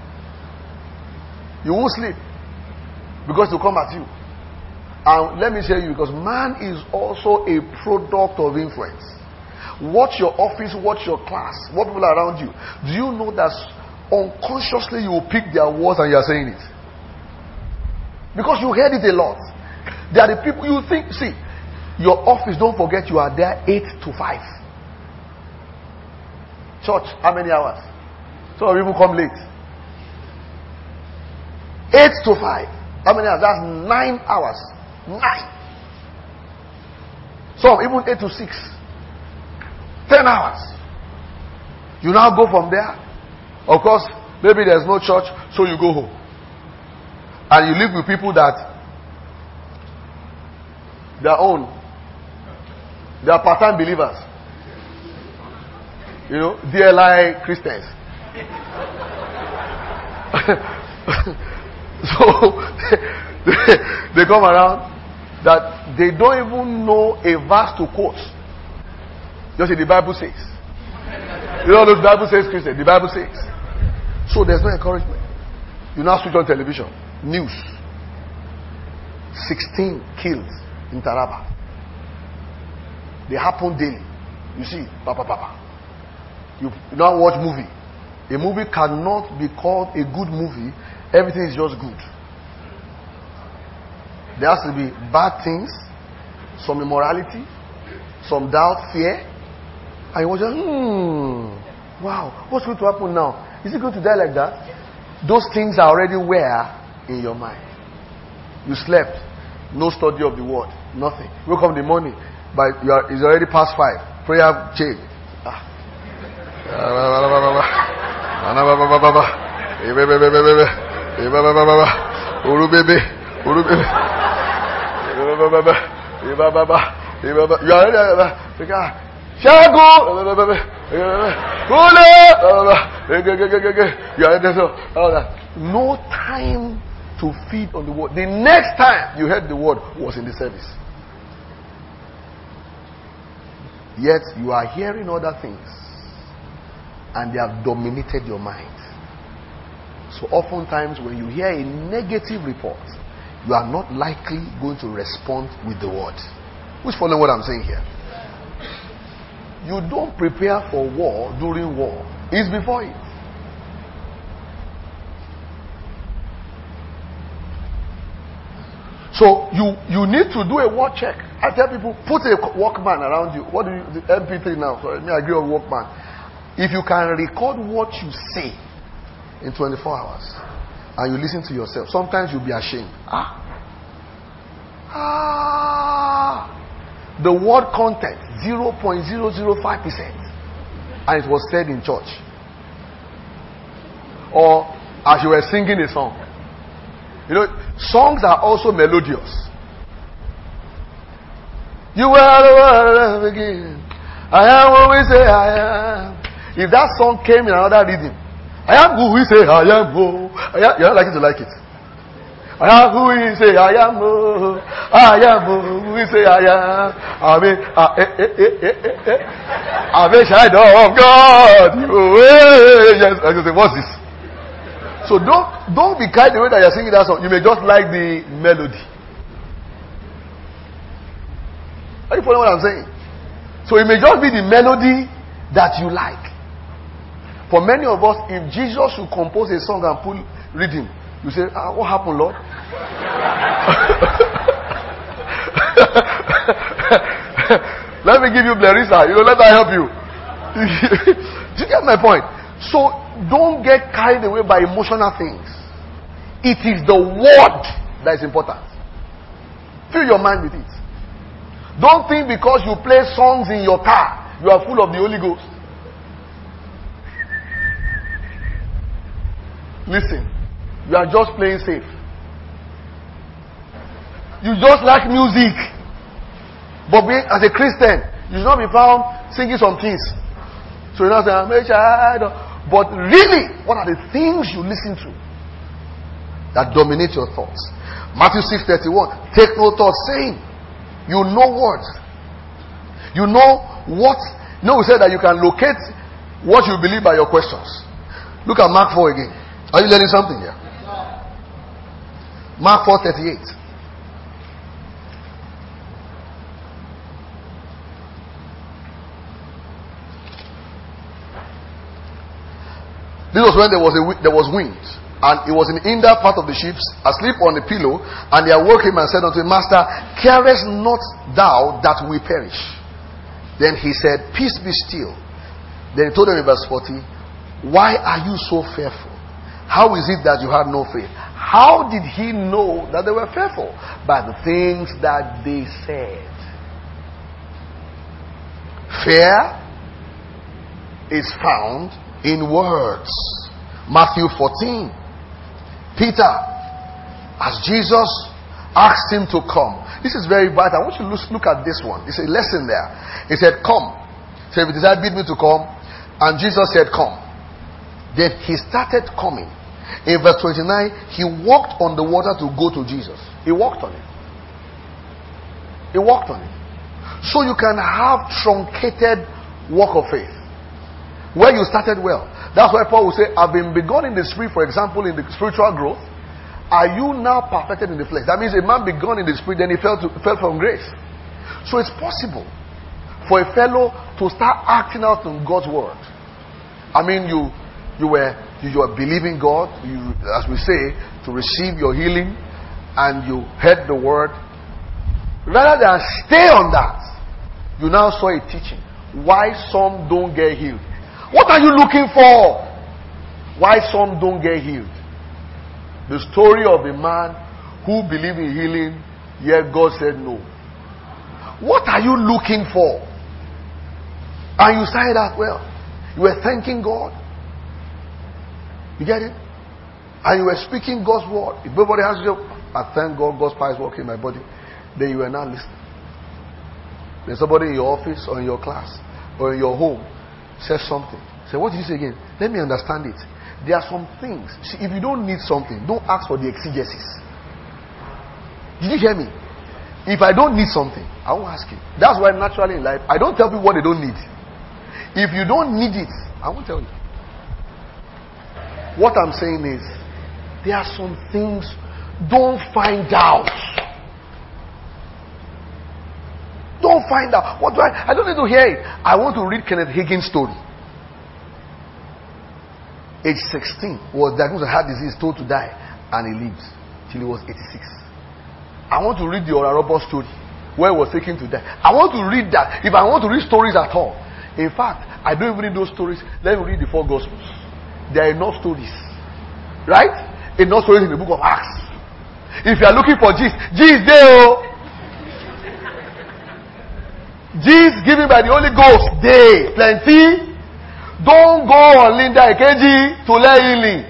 You won't sleep, because they'll come at you. And let me tell you, because man is also a product of influence. Watch your office, watch your class, what people are around you. Do you know that unconsciously you will pick their words and you are saying it? Because you heard it a lot. They are the people you think, see, your office, don't forget you are there eight to five. Church, how many hours? Some people come late. eight to five. How many hours? That's nine hours. Nine. Some even eight to six. Ten hours. You now go from there. Of course, maybe there's no church, so you go home. And you live with people that their own, they are part-time believers. You know, D L I Christians. So they, they come around that they don't even know a verse to quote. Just say the Bible says. You know, the Bible says Christian. The Bible says. So there's no encouragement. You now switch on television. News. sixteen killed in Taraba. They happen daily. You see, papa, papa. You now watch movie. A movie cannot be called a good movie. Everything is just good. There has to be bad things, some immorality, some doubt, fear. And you was just, hmm, wow, what's going to happen now? Is it going to die like that? Those things are already where in your mind. You slept, no study of the word, nothing. You wake up in the morning, but you are, it's already past five. Prayer change. Ah. You are already Shago, no time to feed on the word. The next time you heard the word was in the service. Yet you are hearing other things, and they have dominated your mind. So oftentimes when you hear a negative report, you are not likely going to respond with the word. Who's following what I'm saying here? You don't prepare for war during war. It's before it. So you, you need to do a war check. I tell people, put a Walkman around you. What do you, the M P three now? So me, I agree on Walkman. If you can record what you say in twenty-four hours, and you listen to yourself, sometimes you'll be ashamed. Ah. Ah. The word content, zero point zero zero five percent. And it was said in church. Or as you were singing a song. You know, songs are also melodious. You are the one at the beginning. I am what we say I am. If that song came in another rhythm, I am who we say I am. Oh, I am, you're not likely to like it. I am who he say I am. Oh, I am who he say I am. I mean, uh, eh, eh, eh, eh, eh, eh. I'm a shadow of God. Oh, eh, yes. I just say, what's this? So don't don't be carried away that you're singing that song. You may just like the melody. Are you following what I'm saying? So it may just be the melody that you like. For many of us, if Jesus should compose a song and pull rhythm, you say, ah, what happened, Lord? Let me give you Blerisa. You know, let that help you. Do you get my point? So don't get carried away by emotional things. It is the word that is important. Fill your mind with it. Don't think because you play songs in your car, you are full of the Holy Ghost. Listen, you are just playing safe. You just like music. But being, as a Christian, you should not be found singing some things. So you're not saying, I'm a child. But really, what are the things you listen to that dominate your thoughts? Matthew six thirty-one. Take no thought, saying, you know what? You know what? You know, we said that you can locate what you believe by your questions. Look at Mark four again. Are you learning something here? Mark four thirty-eight. This was when there was a there was wind, and it was in the inner part of the ship, asleep on a pillow, and they awoke him and said unto him, Master, carest not thou that we perish? Then he said, Peace be still. Then he told them in verse forty, Why are you so fearful? How is it that you had no faith? How did he know that they were fearful? By the things that they said. Fear is found in words. Matthew fourteen. Peter, as Jesus asked him to come. This is very vital. I want you to look at this one. It's a lesson there. He said, come. So if you desire, bid me to come. And Jesus said, come. Then he started coming. In verse twenty-nine, he walked on the water to go to Jesus. He walked on it. He walked on it. So you can have truncated walk of faith. Where you started well. That's why Paul will say, I've been begun in the spirit, for example, in the spiritual growth. Are you now perfected in the flesh? That means a man begun in the spirit, then he fell, to, fell from grace. So it's possible for a fellow to start acting out on God's word. I mean, you you were you were believing God, you, as we say, to receive your healing, and you heard the word. Rather than stay on that, you now saw a teaching. Why some don't get healed? What are you looking for? Why some don't get healed? The story of a man who believed in healing, yet God said no. What are you looking for? And you started out well. You were thanking God. You get it? And you were speaking God's word. If nobody has you, I thank God, God's power is working in my body. Then you were not listening. Then somebody in your office or in your class or in your home says something. Say, what did you say again? Let me understand it. There are some things. See, if you don't need something, don't ask for the exegesis. Did you hear me? If I don't need something, I won't ask you. That's why naturally in life, I don't tell people what they don't need. If you don't need it, I won't tell you. What I'm saying is, there are some things, don't find out. Don't find out. What do I? I don't need to hear it. I want to read Kenneth Hagin's story. Age sixteen, was diagnosed with heart disease, told to die, and he lived till he was eighty-six. I want to read the Orarobo story, where he was taken to die. I want to read that. If I want to read stories at all, in fact, I don't even read those stories. Let me read the four Gospels. There are enough stories, right? Enough stories in the book of Acts. If you are looking for Jesus, Jesus there. Jesus given by the Holy Ghost, day plenty. Don't go on Linda Ekeji to let healing.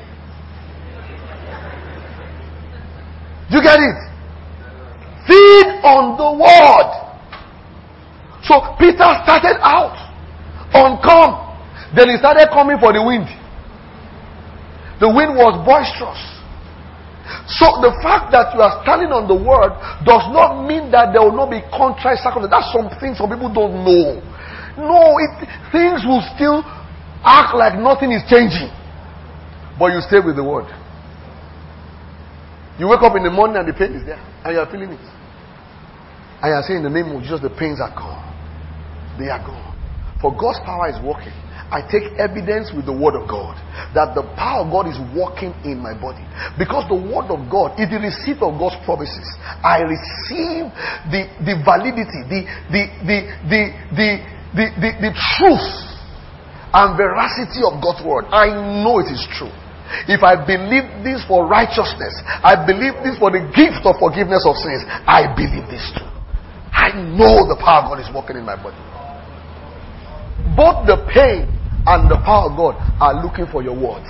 Do you get it? Feed on the word. So Peter started out on come. Then he started coming for the wind. The wind was boisterous. So the fact that you are standing on the word does not mean that there will not be contrary circumstances. That's something some people don't know. No, it, things will still act like nothing is changing. But you stay with the word. You wake up in the morning and the pain is there. And you are feeling it. And you are saying in the name of Jesus, the pains are gone. They are gone. For God's power is working. I take evidence with the word of God that the power of God is working in my body. Because the word of God is the receipt of God's promises. I receive the, the validity, the, the, the, the, the, the, the, the truth and veracity of God's word. I know it is true. If I believe this for righteousness, I believe this for the gift of forgiveness of sins, I believe this too. I know the power of God is working in my body. Both the pain and the power of God are looking for your words.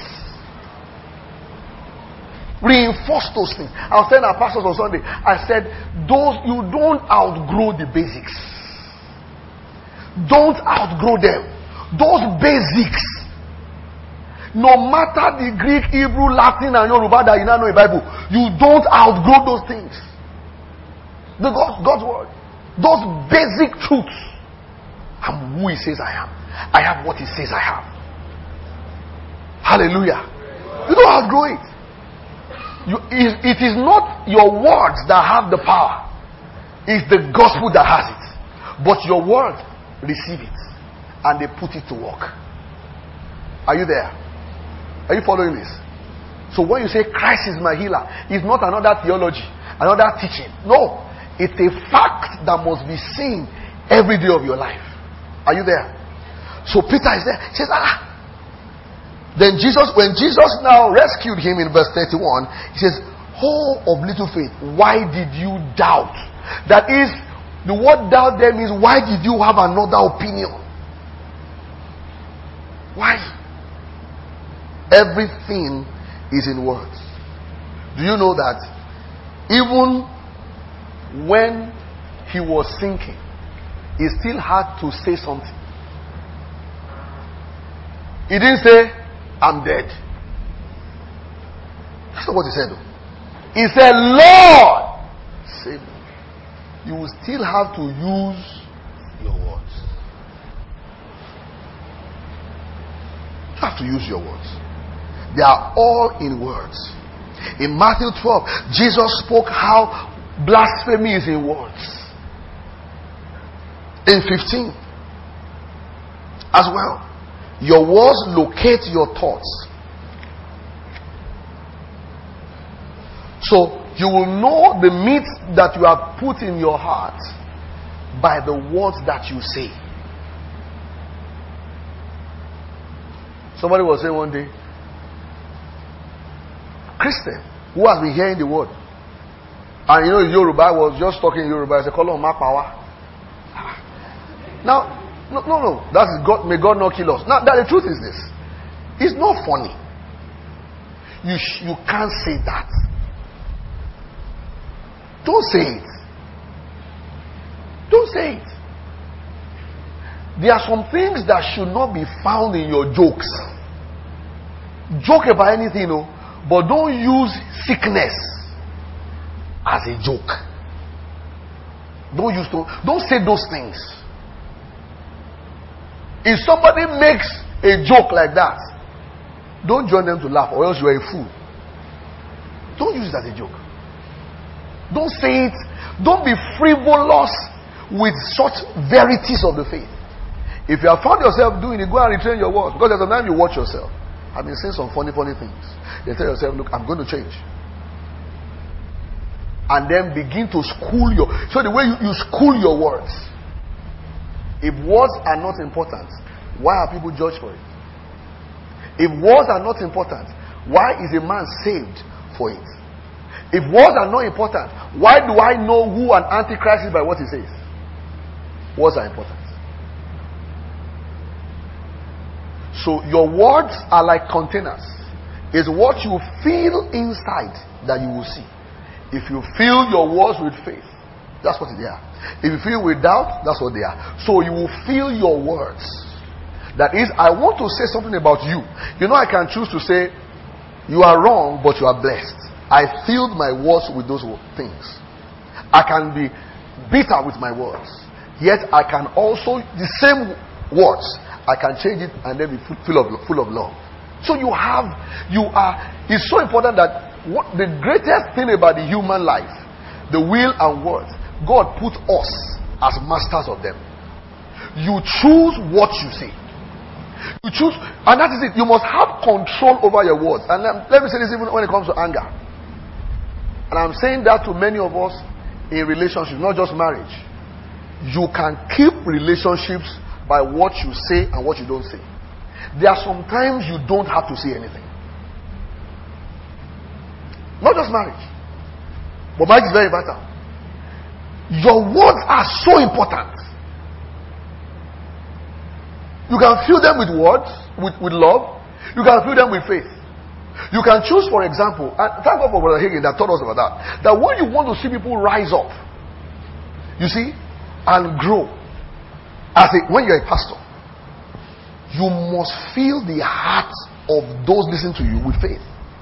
Reinforce those things. I was telling our pastors on Sunday, I said, those you don't outgrow the basics. Don't outgrow them. Those basics, no matter the Greek, Hebrew, Latin, and Yoruba that you now know in the Bible, you don't outgrow those things. The God, God's word. Those basic truths. I'm who He says I am. I have what He says I have. Hallelujah. You don't outgrow it. You, it is not your words that have the power. It's the gospel that has it. But your word, receive it. And they put it to work. Are you there? Are you following this? So when you say Christ is my healer, it's not another theology, another teaching. No. It's a fact that must be seen every day of your life. Are you there? So Peter is there. He says, ah. Then Jesus, when Jesus now rescued him in verse thirty-one, he says, "Oh, of little faith, why did you doubt?" That is, the word doubt there means, why did you have another opinion? Why? Everything is in words. Do you know that even when he was sinking, he still had to say something? He didn't say, "I'm dead." That's not what he said though. He said, "Lord, save me." You will still have to use your words. You have to use your words. They are all in words. In Matthew twelve, Jesus spoke how blasphemy is in words. In fifteen, as well, your words locate your thoughts. So you will know the meat that you have put in your heart by the words that you say. Somebody was saying one day, Christian who has been hearing the word, and you know Yoruba, was just talking Yoruba, I said, "Call on my power." Now, no, no, no. That is God. May God not kill us. Now, that the truth is this: it's not funny. You sh- you can't say that. Don't say it. Don't say it. There are some things that should not be found in your jokes. Joke about anything, no, but don't use sickness as a joke. Don't use to, don't say those things. If somebody makes a joke like that, don't join them to laugh, or else you are a fool. Don't use it as a joke. Don't say it. Don't be frivolous with such verities of the faith. If you have found yourself doing it, go and retrain your words. Because there's a time you watch yourself. I've been saying some funny, funny things. You tell yourself, "Look, I'm going to change." And then begin to school your... So the way you, you school your words. If words are not important, why are people judged for it? If words are not important, why is a man saved for it? If words are not important, why do I know who an antichrist is by what he says? Words are important. So your words are like containers. It's what you feel inside that you will see. If you fill your words with faith, that's what they are. If you fill with doubt, that's what they are. So you will fill your words. That is, I want to say something about you. You know, I can choose to say, "You are wrong, but you are blessed." I filled my words with those things. I can be bitter with my words, yet I can also, the same words, I can change it and then be full of full of love. So you have, you are, it's so important that what the greatest thing about the human life, the will and words, God put us as masters of them. You choose what you say. You choose, and that is it. You must have control over your words. And let, let me say this even when it comes to anger. And I'm saying that to many of us in relationships, not just marriage. You can keep relationships by what you say and what you don't say. There are some times you don't have to say anything. Not just marriage, but marriage is very vital. Your words are so important. You can fill them with words, with, with love. You can fill them with faith. You can choose, for example, and thank God for Brother Hagin that taught us about that. That when you want to see people rise up, you see, and grow, as a, when you're a pastor, you must fill the hearts of those listening to you with faith.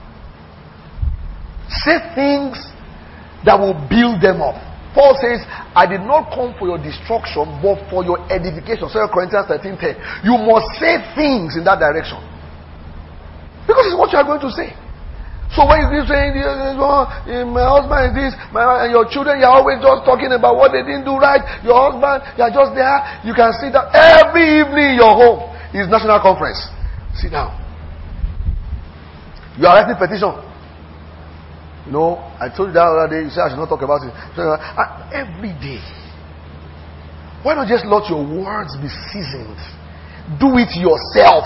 Say things that will build them up. Paul says, I did not come for your destruction, but for your edification. Second Corinthians thirteen ten. You must say things in that direction. Because it's what you are going to say. So when you keep saying, my husband is this, my, and your children, you're always just talking about what they didn't do right. Your husband, you're just there. You can sit down. Every evening in your home is national conference. Sit down. You are writing petition. No, I told you that other day. You said I should not talk about it. Every day. Why not just let your words be seasoned? Do it yourself.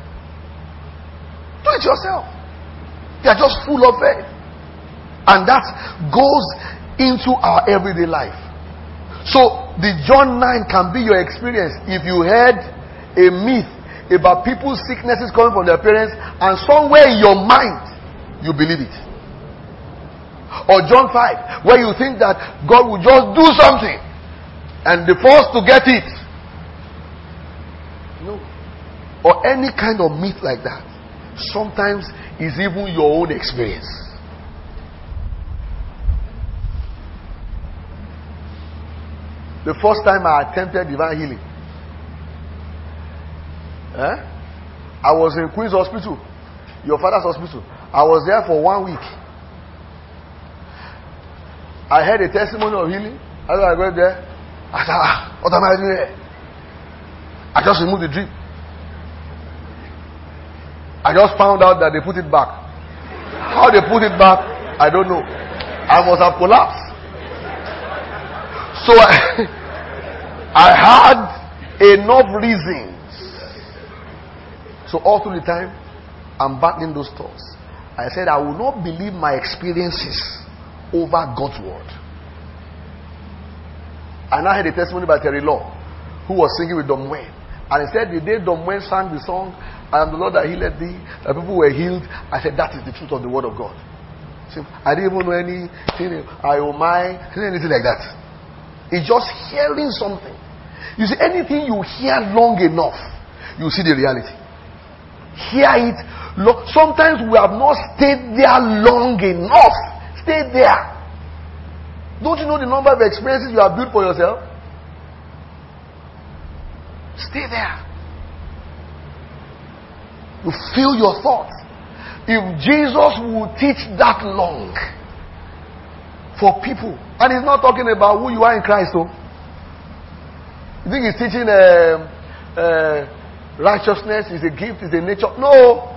Do it yourself. They are just full of faith. And that goes into our everyday life. So the John nine can be your experience if you heard a myth about people's sicknesses coming from their parents, and somewhere in your mind you believe it. Or John five, where you think that God will just do something and the first to get it. No. Or any kind of myth like that. Sometimes is even your own experience. The first time I attempted divine healing, eh? I was in Queen's Hospital, your father's hospital. I was there for one week. I heard a testimony of healing. As I went there, I said, ah, what am I doing here? I just removed the drip. I just found out that they put it back. How they put it back, I don't know. I must have collapsed. So I, I had enough reasons. So all through the time, I'm battling those thoughts. I said, I will not believe my experiences over God's word. And I heard a testimony by Terry Law, who was singing with Dom Wayne. And he said, the day Dom Wayne sang the song, I am the Lord that healed thee, that people were healed. I said, that is the truth of the word of God. So I didn't even know anything, I oh my, anything like that. It's just hearing something. You see, anything you hear long enough, you see the reality. Hear it. Sometimes we have not stayed there long enough. Stay there. Don't you know the number of experiences you have built for yourself? Stay there. You feel your thoughts. If Jesus would teach that long for people, and he's not talking about who you are in Christ, though. You think he's teaching uh, uh, righteousness is a gift, is a nature? No.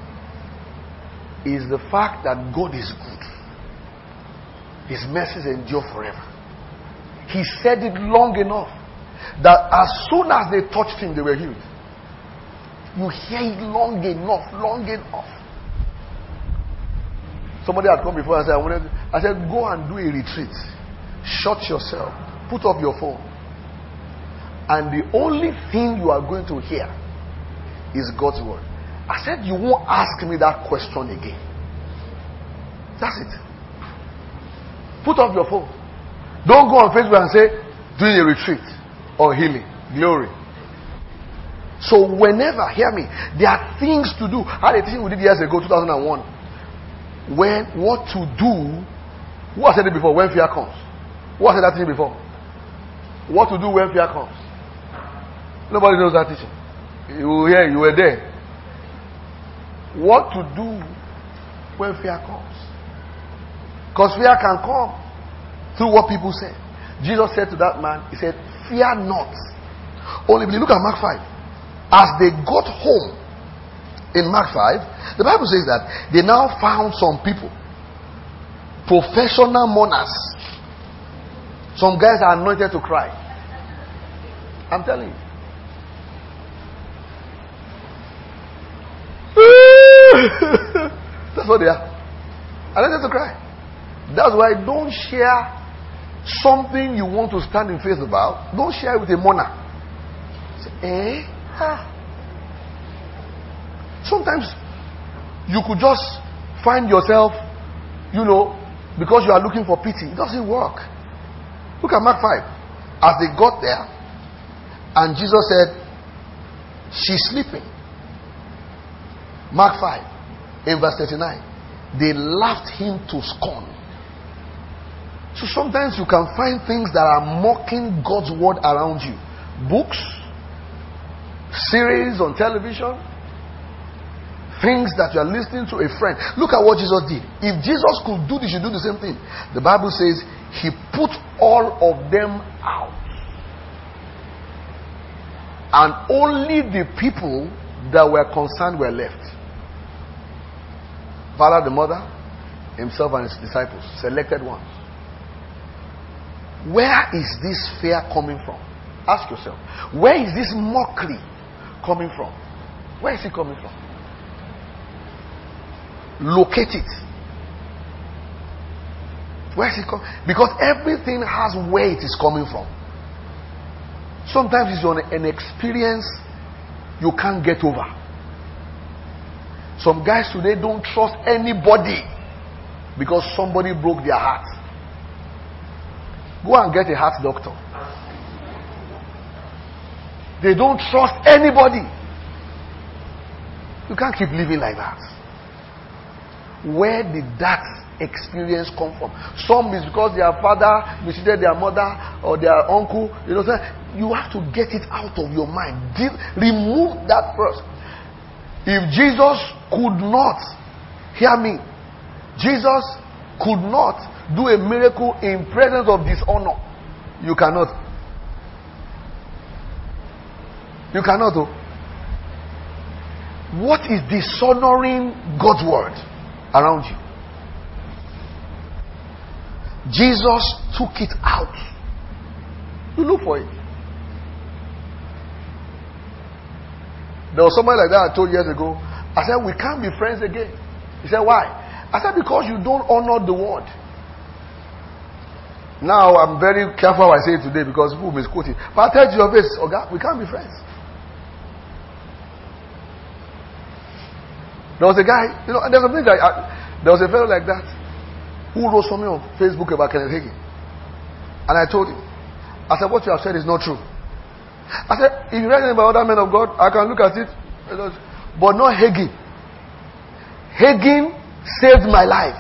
It's the fact that God is good. His mercies endure forever. He said it long enough that as soon as they touched him, they were healed. You hear it long enough, long enough. Somebody had come before and said, I wanted. I said, go and do a retreat. Shut yourself. Put off your phone. And the only thing you are going to hear is God's word. I said, you won't ask me that question again. That's it. Put off your phone. Don't go on Facebook and say, doing a retreat or healing. Glory. So whenever, hear me, there are things to do. I had a thing we did years ago, two thousand one. when what to do. Who has said it before? When fear comes. Who has said that thing before? What to do when fear comes. Nobody knows that teaching. You were here, you were there. What to do when fear comes. Because fear can come through what people say. Jesus said to that man, he said, fear not. Only when you look at Mark five, as they got home in Mark five, the Bible says that they now found some people, professional mourners. Some guys are anointed to cry. I'm telling you. That's what they are. Anointed to cry. That's why don't share something you want to stand in faith about. Don't share it with a mourner. Say, eh? Ah. Sometimes you could just find yourself, you know, because you are looking for pity. It doesn't work. Look at Mark five. As they got there, and Jesus said, she's sleeping. Mark five, in verse thirty-nine. They laughed him to scorn. So sometimes you can find things that are mocking God's word around you. Books, series on television, things that you are listening to a friend. Look at what Jesus did. If Jesus could do this, you do the same thing. The Bible says he put all of them out. And only the people that were concerned were left. Father, the mother, himself and his disciples, selected ones. Where is this fear coming from? Ask yourself. Where is this mockery coming from? Where is it coming from? Locate it. Where is it coming? Because everything has where it is coming from. Sometimes it's on an experience you can't get over. Some guys today don't trust anybody because somebody broke their heart. Go and get a heart doctor. They don't trust anybody. You can't keep living like that. Where did that experience come from? Some is because their father mistreated their mother or their uncle. You know, you have to get it out of your mind. Deal, remove that first. If Jesus could not, hear me, Jesus could not do a miracle in presence of dishonor, you cannot. You cannot. Oh. What is dishonoring God's word around you? Jesus took it out. You look for it. There was somebody like that I told years ago. I said, we can't be friends again. He said, why? I said, because you don't honor the word. Now I'm very careful how I say it today because people misquote it. But I tell you your face, okay, we can't be friends. There was a guy, you know, and there's something like uh, there was a fellow like that who wrote something on Facebook about Kenneth Hagin. And I told him, I said, what you have said is not true. I said, if you write anything about other men of God, I can look at it, but not Hagin. Hagin saved my life.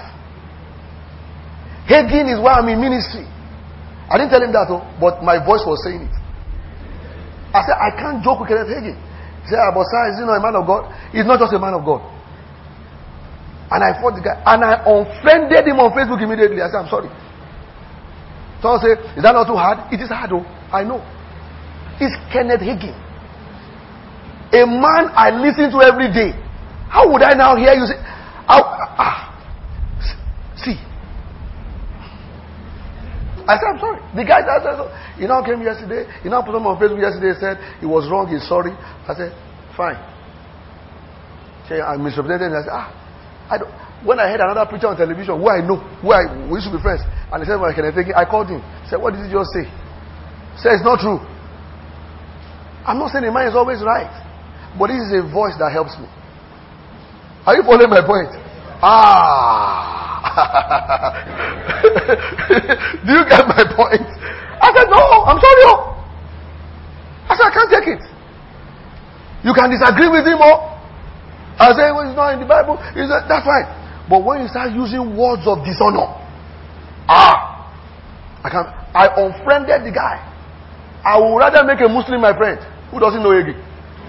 Hagin is why I'm in ministry. I didn't tell him that, though, but my voice was saying it. I said, I can't joke with Kenneth Hagin. He said, but sir, is he not a man of God? He's not just a man of God. And I fought the guy, and I unfriended him on Facebook immediately. I said, I'm sorry. Someone say, is that not too hard? It is hard, though. I know. It's Kenneth Hagin. A man I listen to every day. How would I now hear you say, ah, see. I said, I'm sorry. The guy that said, he now came yesterday, he now put him on Facebook yesterday, said, he was wrong, he's sorry. I said, fine. I misrepresented him. I said, ah, I don't. When I heard another preacher on television, who I know, who I, we used to be friends, and he said, well, can I take it? I called him. I said, what did he just say? He said, it's not true. I'm not saying the man is always right, but this is a voice that helps me. Are you following my point? Ah. Do you get my point? I said, no, I'm sorry. Oh. I said, I can't take it. You can disagree with him, or I say, well, it's not in the Bible. He said, that's fine. But when you start using words of dishonor, ah, I can't. I unfriended the guy. I would rather make a Muslim my friend who doesn't know Egi.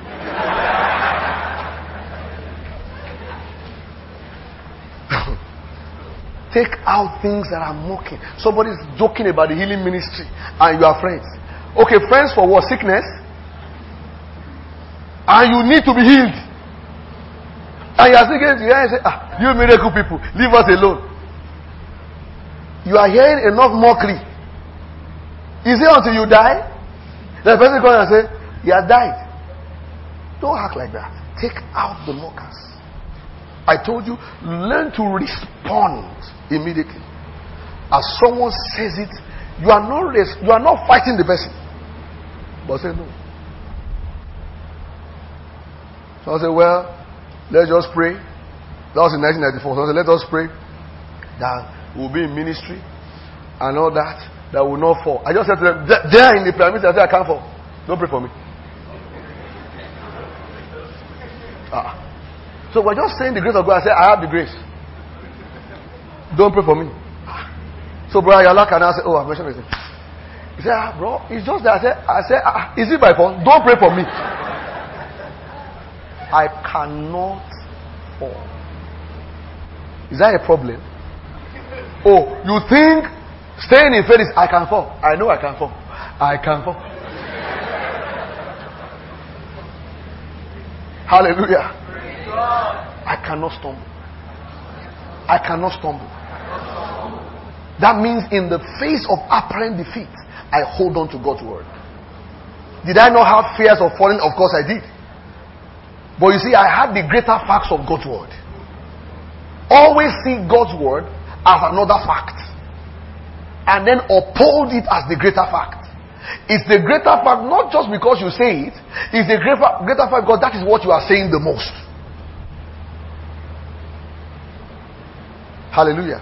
Take out things that are mocking. Somebody's joking about the healing ministry and you are friends. Okay, friends for what? Sickness? And you need to be healed. And you are still getting together and say, ah, you miracle people, leave us alone. You are hearing enough mockery. Is it until you die? The person comes and say, he has died. Don't act like that. Take out the mockers. I told you, learn to respond immediately. As someone says it, you are not res- you are not fighting the person, but say no. So I said, well, let's just pray. That was in nineteen ninety-four. So I said, let us pray that we'll be in ministry and all that, that will not fall. I just said to them, there in the pyramid, I said, I can't fall. Don't pray for me. Ah. So we're just saying the grace of God. I said, I have the grace. Don't pray for me. So brother Yala can I say, oh, I've mentioned it. He said, ah, bro, it's just that I said, I said, ah, is it by phone? Don't pray for me. I cannot fall. Is that a problem? Oh, you think staying in faith is I can fall? I know I can fall. I can fall. Hallelujah. I cannot stumble. I cannot stumble. That means in the face of apparent defeat, I hold on to God's word. Did I not have fears of falling? Of course I did. But you see, I had the greater facts of God's word. Always see God's word as another fact, and then uphold it as the greater fact. It's the greater fact not just because you say it. It's the greater, greater fact because that is what you are saying the most. Hallelujah.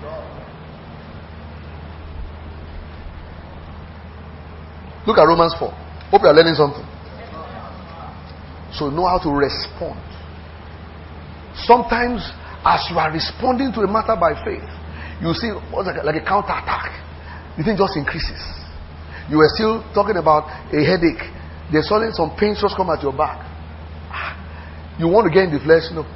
Look at Romans four. Hope you are learning something. So know how to respond. Sometimes as you are responding to a matter by faith, you see what's like a, like a counter attack. The thing just increases. You were still talking about a headache. There's suddenly some pains just come at your back. You want to get in the flesh? No.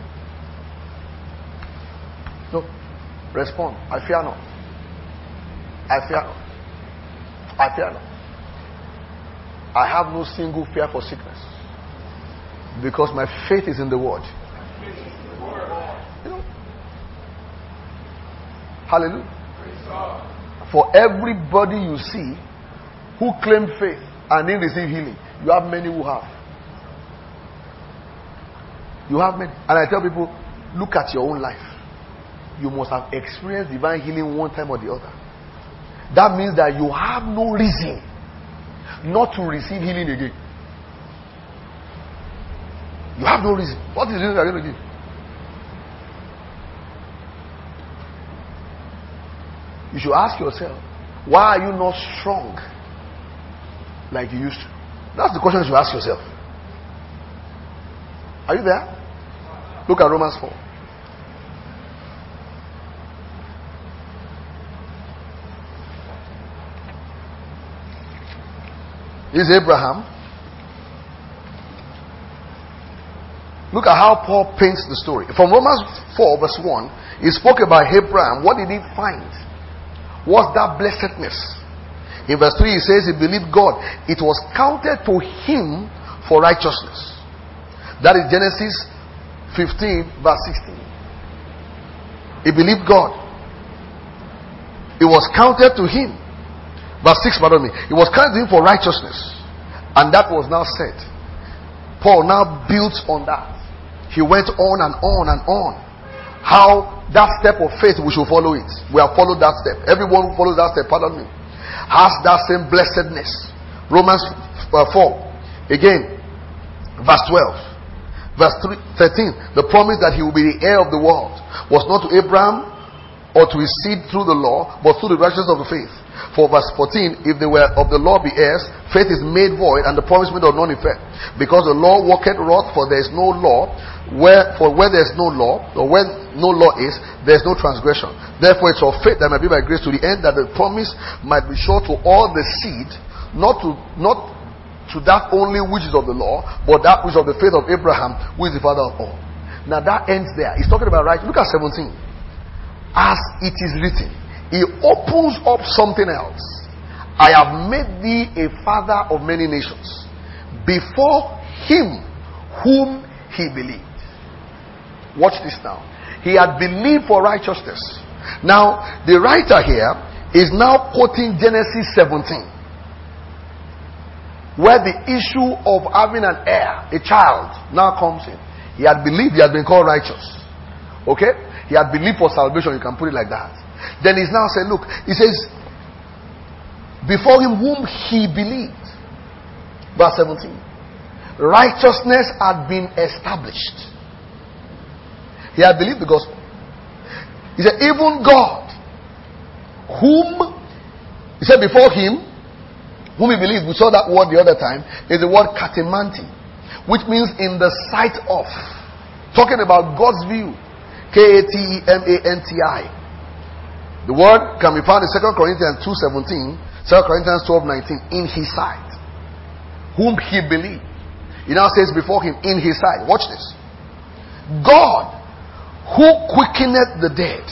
No. Respond. I fear not. I fear not. I fear not. I have no single fear for sickness, because my faith is in the word. You know? Hallelujah. For everybody you see who claim faith and didn't receive healing, you have many who have. You have many. And I tell people, look at your own life. You must have experienced divine healing one time or the other. That means that you have no reason not to receive healing again. You have no reason. What is the reason you are going to give? You should ask yourself, why are you not strong like you used to? That's the question you should ask yourself. Are you there? Look at Romans four. This is Abraham. Look at how Paul paints the story. From Romans four verse one, he spoke about Abraham. What did he find? What's that blessedness? In verse three, he says he believed God. It was counted to him for righteousness. That is Genesis fifteen verse sixteen. He believed God. It was counted to him. Verse six, pardon me. It was counted to him for righteousness. And that was now said. Paul now built on that. He went on and on and on. How that step of faith, we should follow it. We have followed that step. Everyone who follows that step, pardon me, has that same blessedness. Romans four. Again, verse twelve. Verse thirteen. The promise that he will be the heir of the world was not to Abraham or to his seed through the law, but through the righteousness of the faith. For verse fourteen, if they were of the law be heirs, faith is made void, and the promise made of none effect. Because the law worketh wrath, for there is no law where for where there's no law, or where no law is, there's no transgression. Therefore it's of faith that might be by grace, to the end that the promise might be sure to all the seed, not to not to that only which is of the law, but that which is of the faith of Abraham, who is the father of all. Now that ends there. He's talking about right. Look at seventeen. As it is written, he opens up something else. I have made thee a father of many nations, before him whom he believed. Watch this now. He had believed for righteousness. Now, the writer here is now quoting Genesis seventeen, where the issue of having an heir, a child, now comes in. He had believed, he had been called righteous. Okay? He had believed for salvation, you can put it like that. Then he's now saying, look, he says, before him whom he believed. Verse seventeen. Righteousness had been established. He had believed the gospel. He said, even God, whom, he said before him, whom he believed, we saw that word the other time, is the word katimanti, which means in the sight of. Talking about God's view. K A T E M A N T I. The word can be found in Second Corinthians two seventeen, Second Corinthians twelve nineteen, in his sight. Whom he believed. He now says before him, in his sight. Watch this. God, who quickeneth the dead.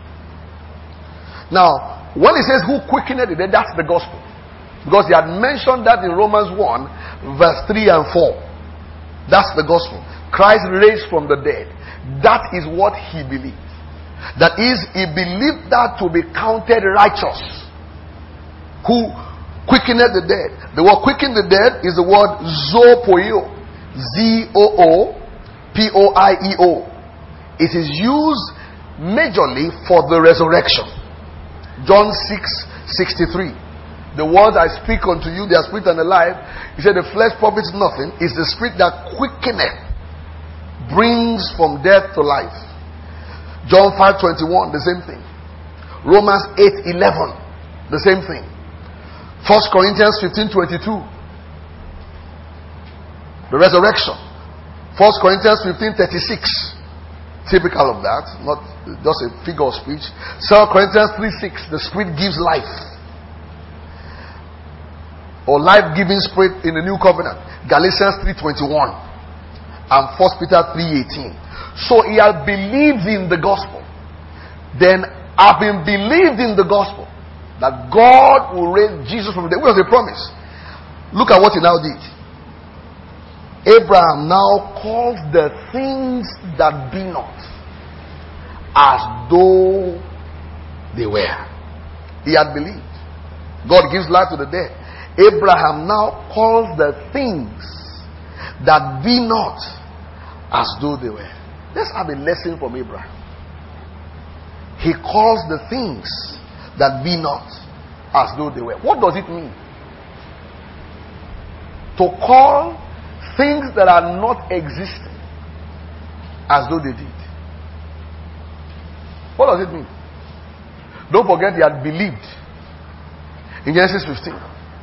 Now, when he says who quickeneth the dead, that's the gospel. Because he had mentioned that in Romans one, verse three and four. That's the gospel. Christ raised from the dead. That is what he believed. That is, he believed that to be counted righteous. Who quickeneth the dead. The word quicken the dead is the word zoopoio. Z O O P O I E O. It is used majorly for the resurrection. John six sixty-three. The words I speak unto you, they are spirit and alive. He said the flesh profits nothing. It's the spirit that quickeneth, brings from death to life. John five twenty-one, the same thing. Romans eight eleven, the same thing. First Corinthians fifteen twenty-two, the resurrection. First Corinthians fifteen thirty-six, typical of that, not just a figure of speech. Second Corinthians three six, the spirit gives life, or life-giving spirit in the new covenant. Galatians three twenty-one and First Peter three eighteen. So he had believed in the gospel. Then, having believed in the gospel, that God will raise Jesus from the dead, which was a promise. Look at what he now did. Abraham now calls the things that be not as though they were. He had believed. God gives life to the dead. Abraham now calls the things that be not as though they were. Let's have a lesson from Abraham. He calls the things that be not as though they were. What does it mean? To call things that are not existing as though they did. What does it mean? Don't forget he had believed in Genesis fifteen.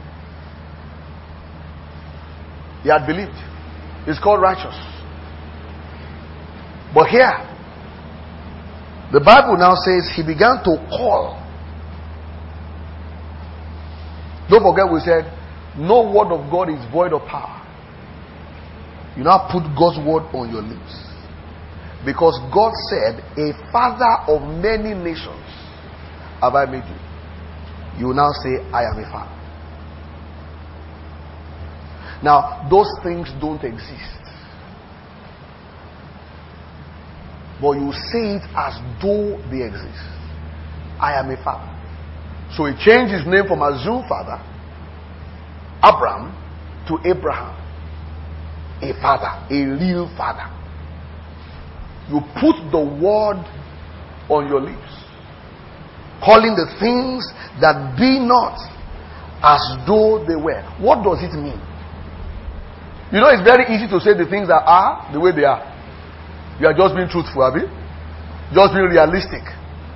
He had believed. It's called righteous. But here, the Bible now says he began to call. Don't forget we said, no word of God is void of power. You now put God's word on your lips. Because God said, a father of many nations have I made you. You will now say, I am a father. Now, those things don't exist. But you say it as though they exist. I am a father. So he changed his name from assumed father, Abraham, to Abraham. A father, a real father. You put the word on your lips, calling the things that be not as though they were. What does it mean? You know, it's very easy to say the things that are the way they are. You are just being truthful, Abi. Just being realistic.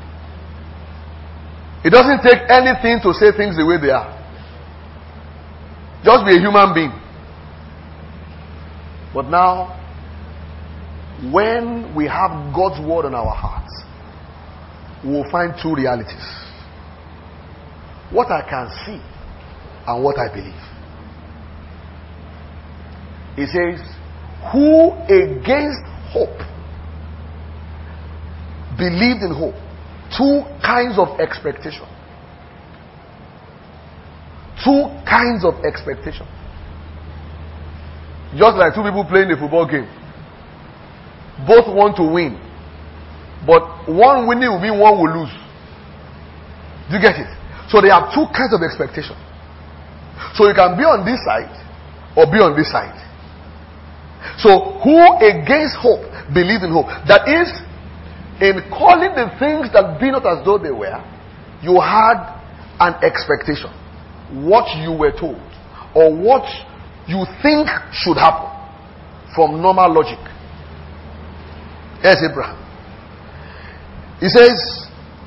It doesn't take anything to say things the way they are. Just be a human being. But now, when we have God's word in our hearts, we will find two realities: what I can see and what I believe. It says, who against hope believed in hope. Two kinds of expectation. Two kinds of expectation. Just like two people playing a football game. Both want to win. But one winning will mean one will lose. Do you get it? So they have two kinds of expectation. So you can be on this side or be on this side. So who against hope believed in hope? That is, in calling the things that be not as though they were, you had an expectation. What you were told or what you think should happen from normal logic. Yes, Abraham. He says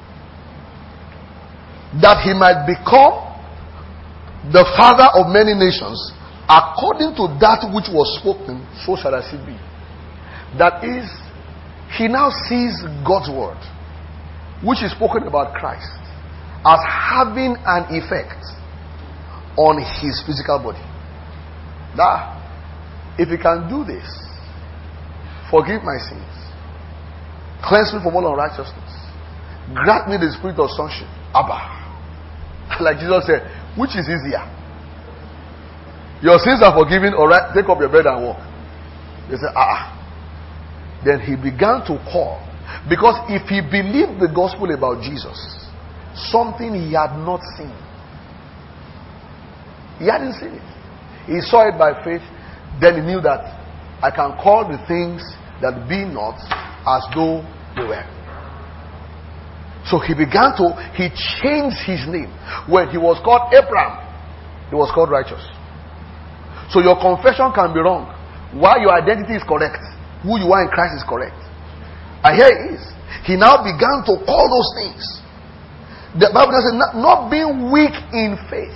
that he might become the father of many nations, according to that which was spoken, so shall I see be. That is, he now sees God's word, which is spoken about Christ, as having an effect on his physical body. Now, if he can do this, forgive my sins, cleanse me from all unrighteousness, grant me the spirit of sonship, Abba. Like Jesus said, which is easier? Your sins are forgiven, alright, take up your bed and walk. They said, ah. Then he began to call. Because if he believed the gospel about Jesus, something he had not seen, he hadn't seen it. He saw it by faith. Then he knew that I can call the things that be not as though they were. So he began to, he changed his name. When he was called Abraham, he was called righteous. So your confession can be wrong, while your identity is correct. Who you are in Christ is correct. And here he is. He now began to call those things. The Bible says, not, not being weak in faith.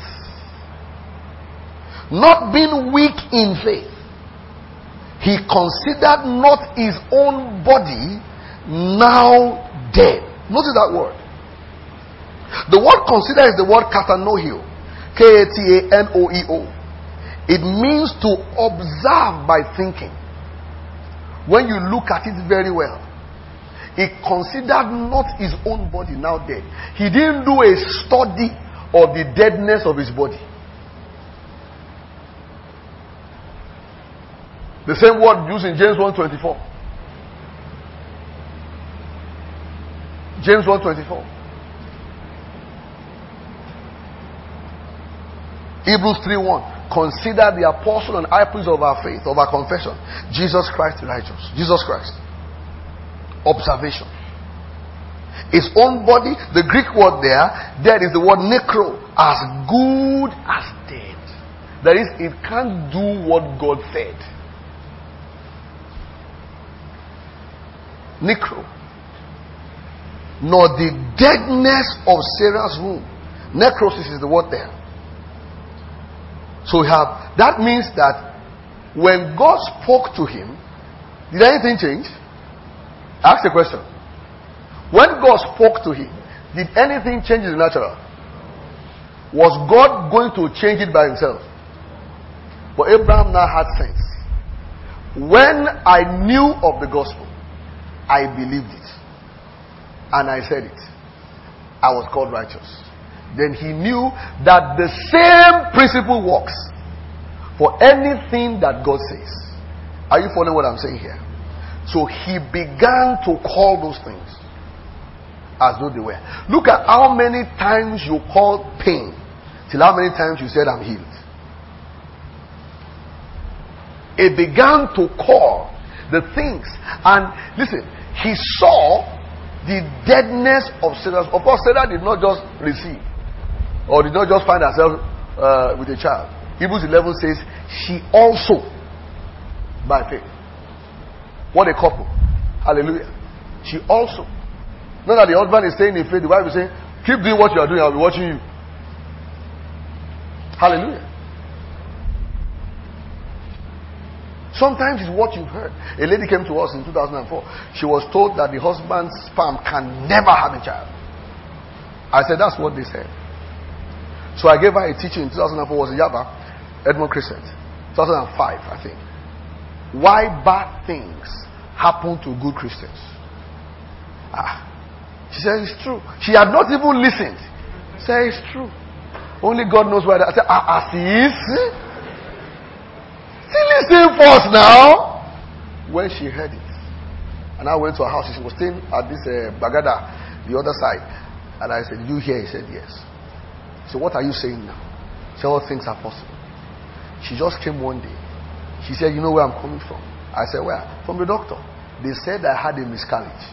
Not being weak in faith. He considered not his own body now dead. Notice that word. The word consider is the word katanoio. K A T A N O E O. It means to observe by thinking. When you look at it very well, he considered not his own body now dead. He didn't do a study of the deadness of his body. The same word used in James one twenty-four. James one twenty-four. Hebrews three one. Consider the apostle and high priest of our faith, of our confession, Jesus Christ the righteous. Jesus Christ. Observation. His own body, the Greek word there, there is the word necro, as good as dead. That is, it can't do what God said. Necro. Nor the deadness of Sarah's womb. Necrosis is the word there. So we have, that means that when God spoke to him, did anything change? Ask the question. When God spoke to him, did anything change in the natural? Was God going to change it by himself? But Abraham now had sense. When I knew of the gospel, I believed it. And I said it. I was called righteous. Then he knew that the same principle works for anything that God says. Are you following what I'm saying here? So he began to call those things as though they were. Look at how many times you called pain, till how many times you said I'm healed. It began to call the things. And listen, he saw the deadness of Sarah. Of course, Sarah did not just receive, or did not just find herself uh, with a child. Hebrews eleven says, she also, by faith. What a couple. Hallelujah. She also. Not that the husband is staying in faith, the wife is saying, keep doing what you are doing, I'll be watching you. Hallelujah. Sometimes it's what you've heard. A lady came to us in two thousand four. She was told that the husband's sperm can never have a child. I said, that's what they said. So I gave her a teaching in two thousand four. Was in Yaba, Edmond Crescent. two thousand five, I think. Why bad things happen to good Christians. Ah. She said, it's true. She had not even listened. She said, it's true. Only God knows why. I said, ah, as he is. Still listen first now. When she heard it, and I went to her house, she was staying at this uh, Bagada, the other side. And I said, did you hear? He said, yes. So what are you saying now? She said, all things are possible. She just came one day. She said, you know where I'm coming from? I said, where? From the doctor. They said I had a miscarriage.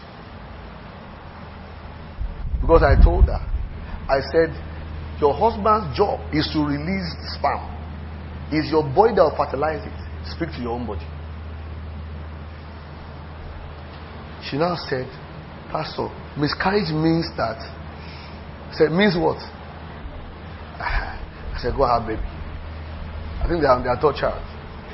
Because I told her, I said, your husband's job is to release sperm. It's your body that will fertilize it. Speak to your own body. She now said, Pastor, miscarriage means that. I said, means what? I said, go have baby. I think they are their third child.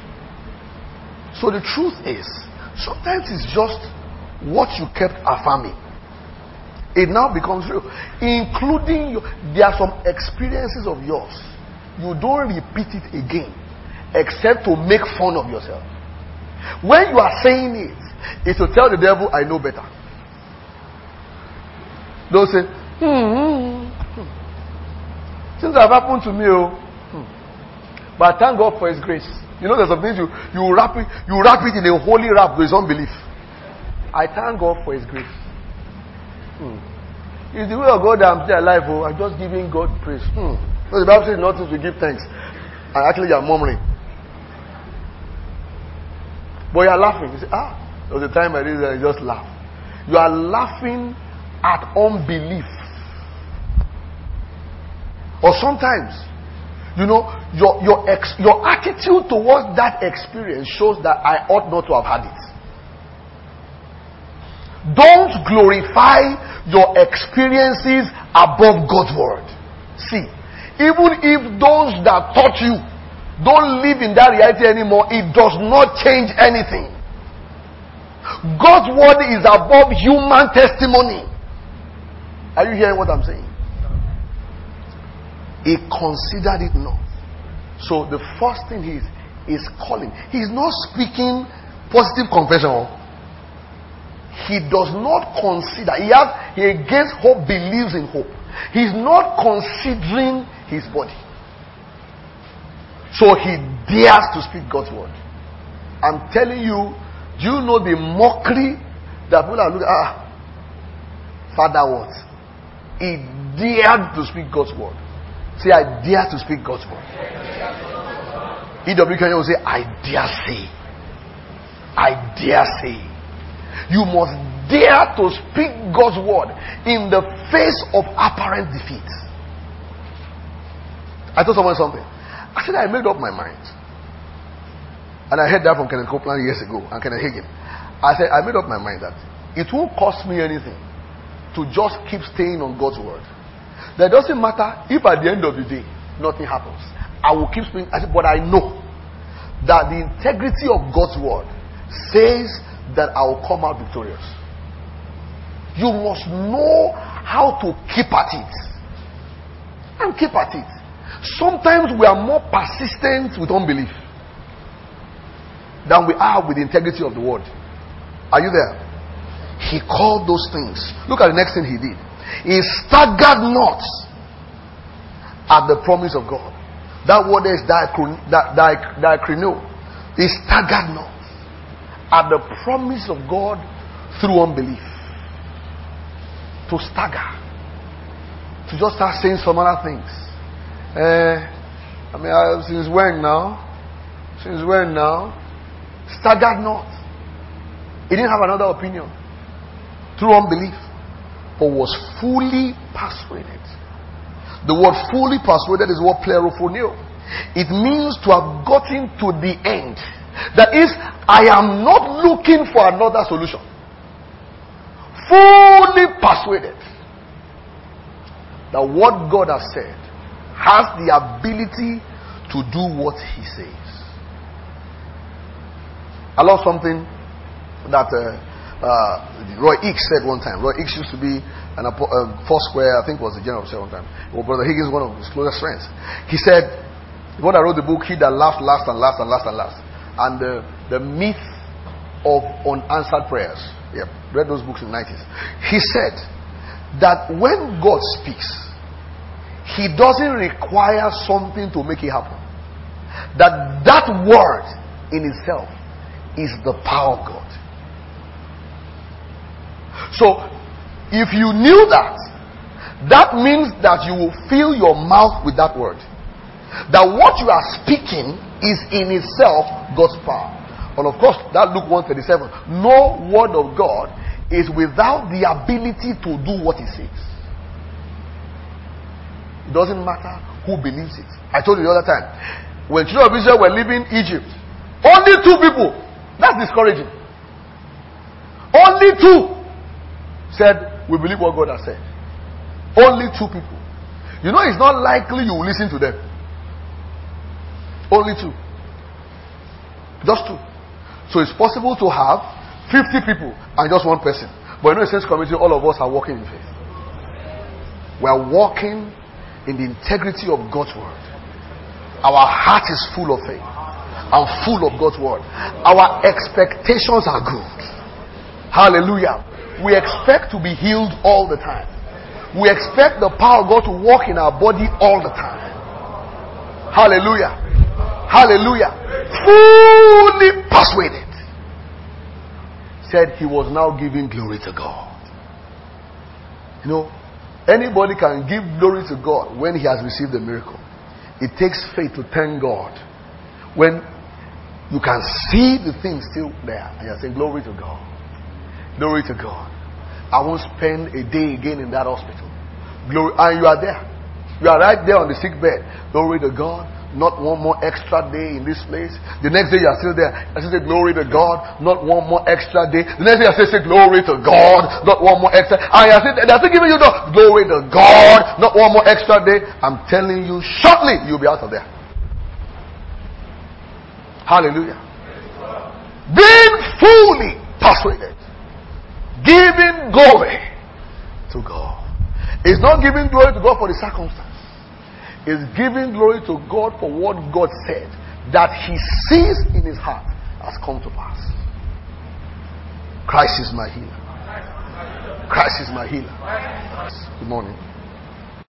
So the truth is, sometimes it's just what you kept affirming. It now becomes real. Including, your, there are some experiences of yours. You don't repeat it again. Except to make fun of yourself. When you are saying it, it's to tell the devil, I know better. Don't say, hmm, hmm. Things have happened to me, oh. Hmm. But thank God for His grace. You know, there's some things you, you wrap it, you wrap it in a holy wrap with unbelief. I thank God for His grace. Hmm. It's the way of God that I'm still alive. Oh, I'm just giving God praise. Hmm. So the Bible says nothing to give thanks. And actually you're murmuring. But you're laughing. You say, ah, there was a time I did that, I just laugh. You are laughing at unbelief. Or sometimes, you know, your your ex, your attitude towards that experience shows that I ought not to have had it. Don't glorify your experiences above God's word. See, even if those that taught you don't live in that reality anymore, it does not change anything. God's word is above human testimony. Are you hearing what I'm saying? He considered it not. So the first thing he is, is calling. He's not speaking positive confession. He does not consider. He has, he against hope believes in hope. He's not considering his body. So he dares to speak God's word. I'm telling you, do you know the mockery that people are looking at? Ah, Father what? He dared to speak God's word. Say, I dare to speak God's word. E W Kenya will say, I dare say. I dare say. You must dare to speak God's word in the face of apparent defeat. I told someone something. I said, I made up my mind. And I heard that from Kenneth Copeland years ago and Kenneth Hagin. I said, I made up my mind that it won't cost me anything to just keep staying on God's word. That doesn't matter if at the end of the day nothing happens. I will keep speaking. I said, but I know that the integrity of God's word says that I will come out victorious. You must know how to keep at it. And keep at it. Sometimes we are more persistent with unbelief than we are with the integrity of the word. Are you there? He called those things. Look at the next thing he did. He staggered not at the promise of God. That word is diakrino. He staggered not at the promise of God through unbelief. To stagger. To just start saying some other things. Uh, I mean, uh, since when now? Since when now? Staggered not. He didn't have another opinion. Through unbelief. But was fully persuaded. The word fully persuaded is what plerophoneo. It means to have gotten to the end. That is, I am not looking for another solution. Fully persuaded that what God has said has the ability to do what He says. I love something that uh, uh, Roy Hicks said one time. Roy Hicks used to be an uh, Foursquare, I think was the general said one time. Well, Brother Higgins, one of his closest friends. He said, when I wrote the book, he that laughs last and last and last and last. And the, the myth of unanswered prayers. Yeah, read those books in the nineties. He said that when God speaks, He doesn't require something to make it happen. That that word in itself is the power of God. So, if you knew that, that means that you will fill your mouth with that word. That what you are speaking is in itself God's power. And of course, that Luke one thirty-seven. No word of God is without the ability to do what He says. It doesn't matter who believes it. I told you the other time, when children of Israel were leaving Egypt, only two people, that's discouraging. Only two said, we believe what God has said. Only two people. You know, it's not likely you will listen to them. Only two. Just two. So it's possible to have fifty people and just one person. But you know, in Saints Community, all of us are walking in faith. We are walking in the integrity of God's word. Our heart is full of faith and full of God's word. Our expectations are good. Hallelujah. We expect to be healed all the time. We expect the power of God to work in our body all the time. Hallelujah. Hallelujah. Fully persuaded. Said he was now giving glory to God. You know, anybody can give glory to God when he has received a miracle. It takes faith to thank God when you can see the thing still there and you're saying glory to God. Glory to God. I won't spend a day again in that hospital. Glory, and you are there. You are right there on the sick bed. Glory to God. Not one more extra day in this place. The next day you are still there. I say glory to God. Not one more extra day. The next day I say, say glory to God. Not one more extra. And I say they're still giving you the glory to God. Not one more extra day. I'm telling you, shortly you'll be out of there. Hallelujah. Being fully persuaded, giving glory to God. It's not giving glory to God for the circumstance. Is giving glory to God for what God said that He sees in His heart has come to pass. Christ is my healer. Christ is my healer. Good morning.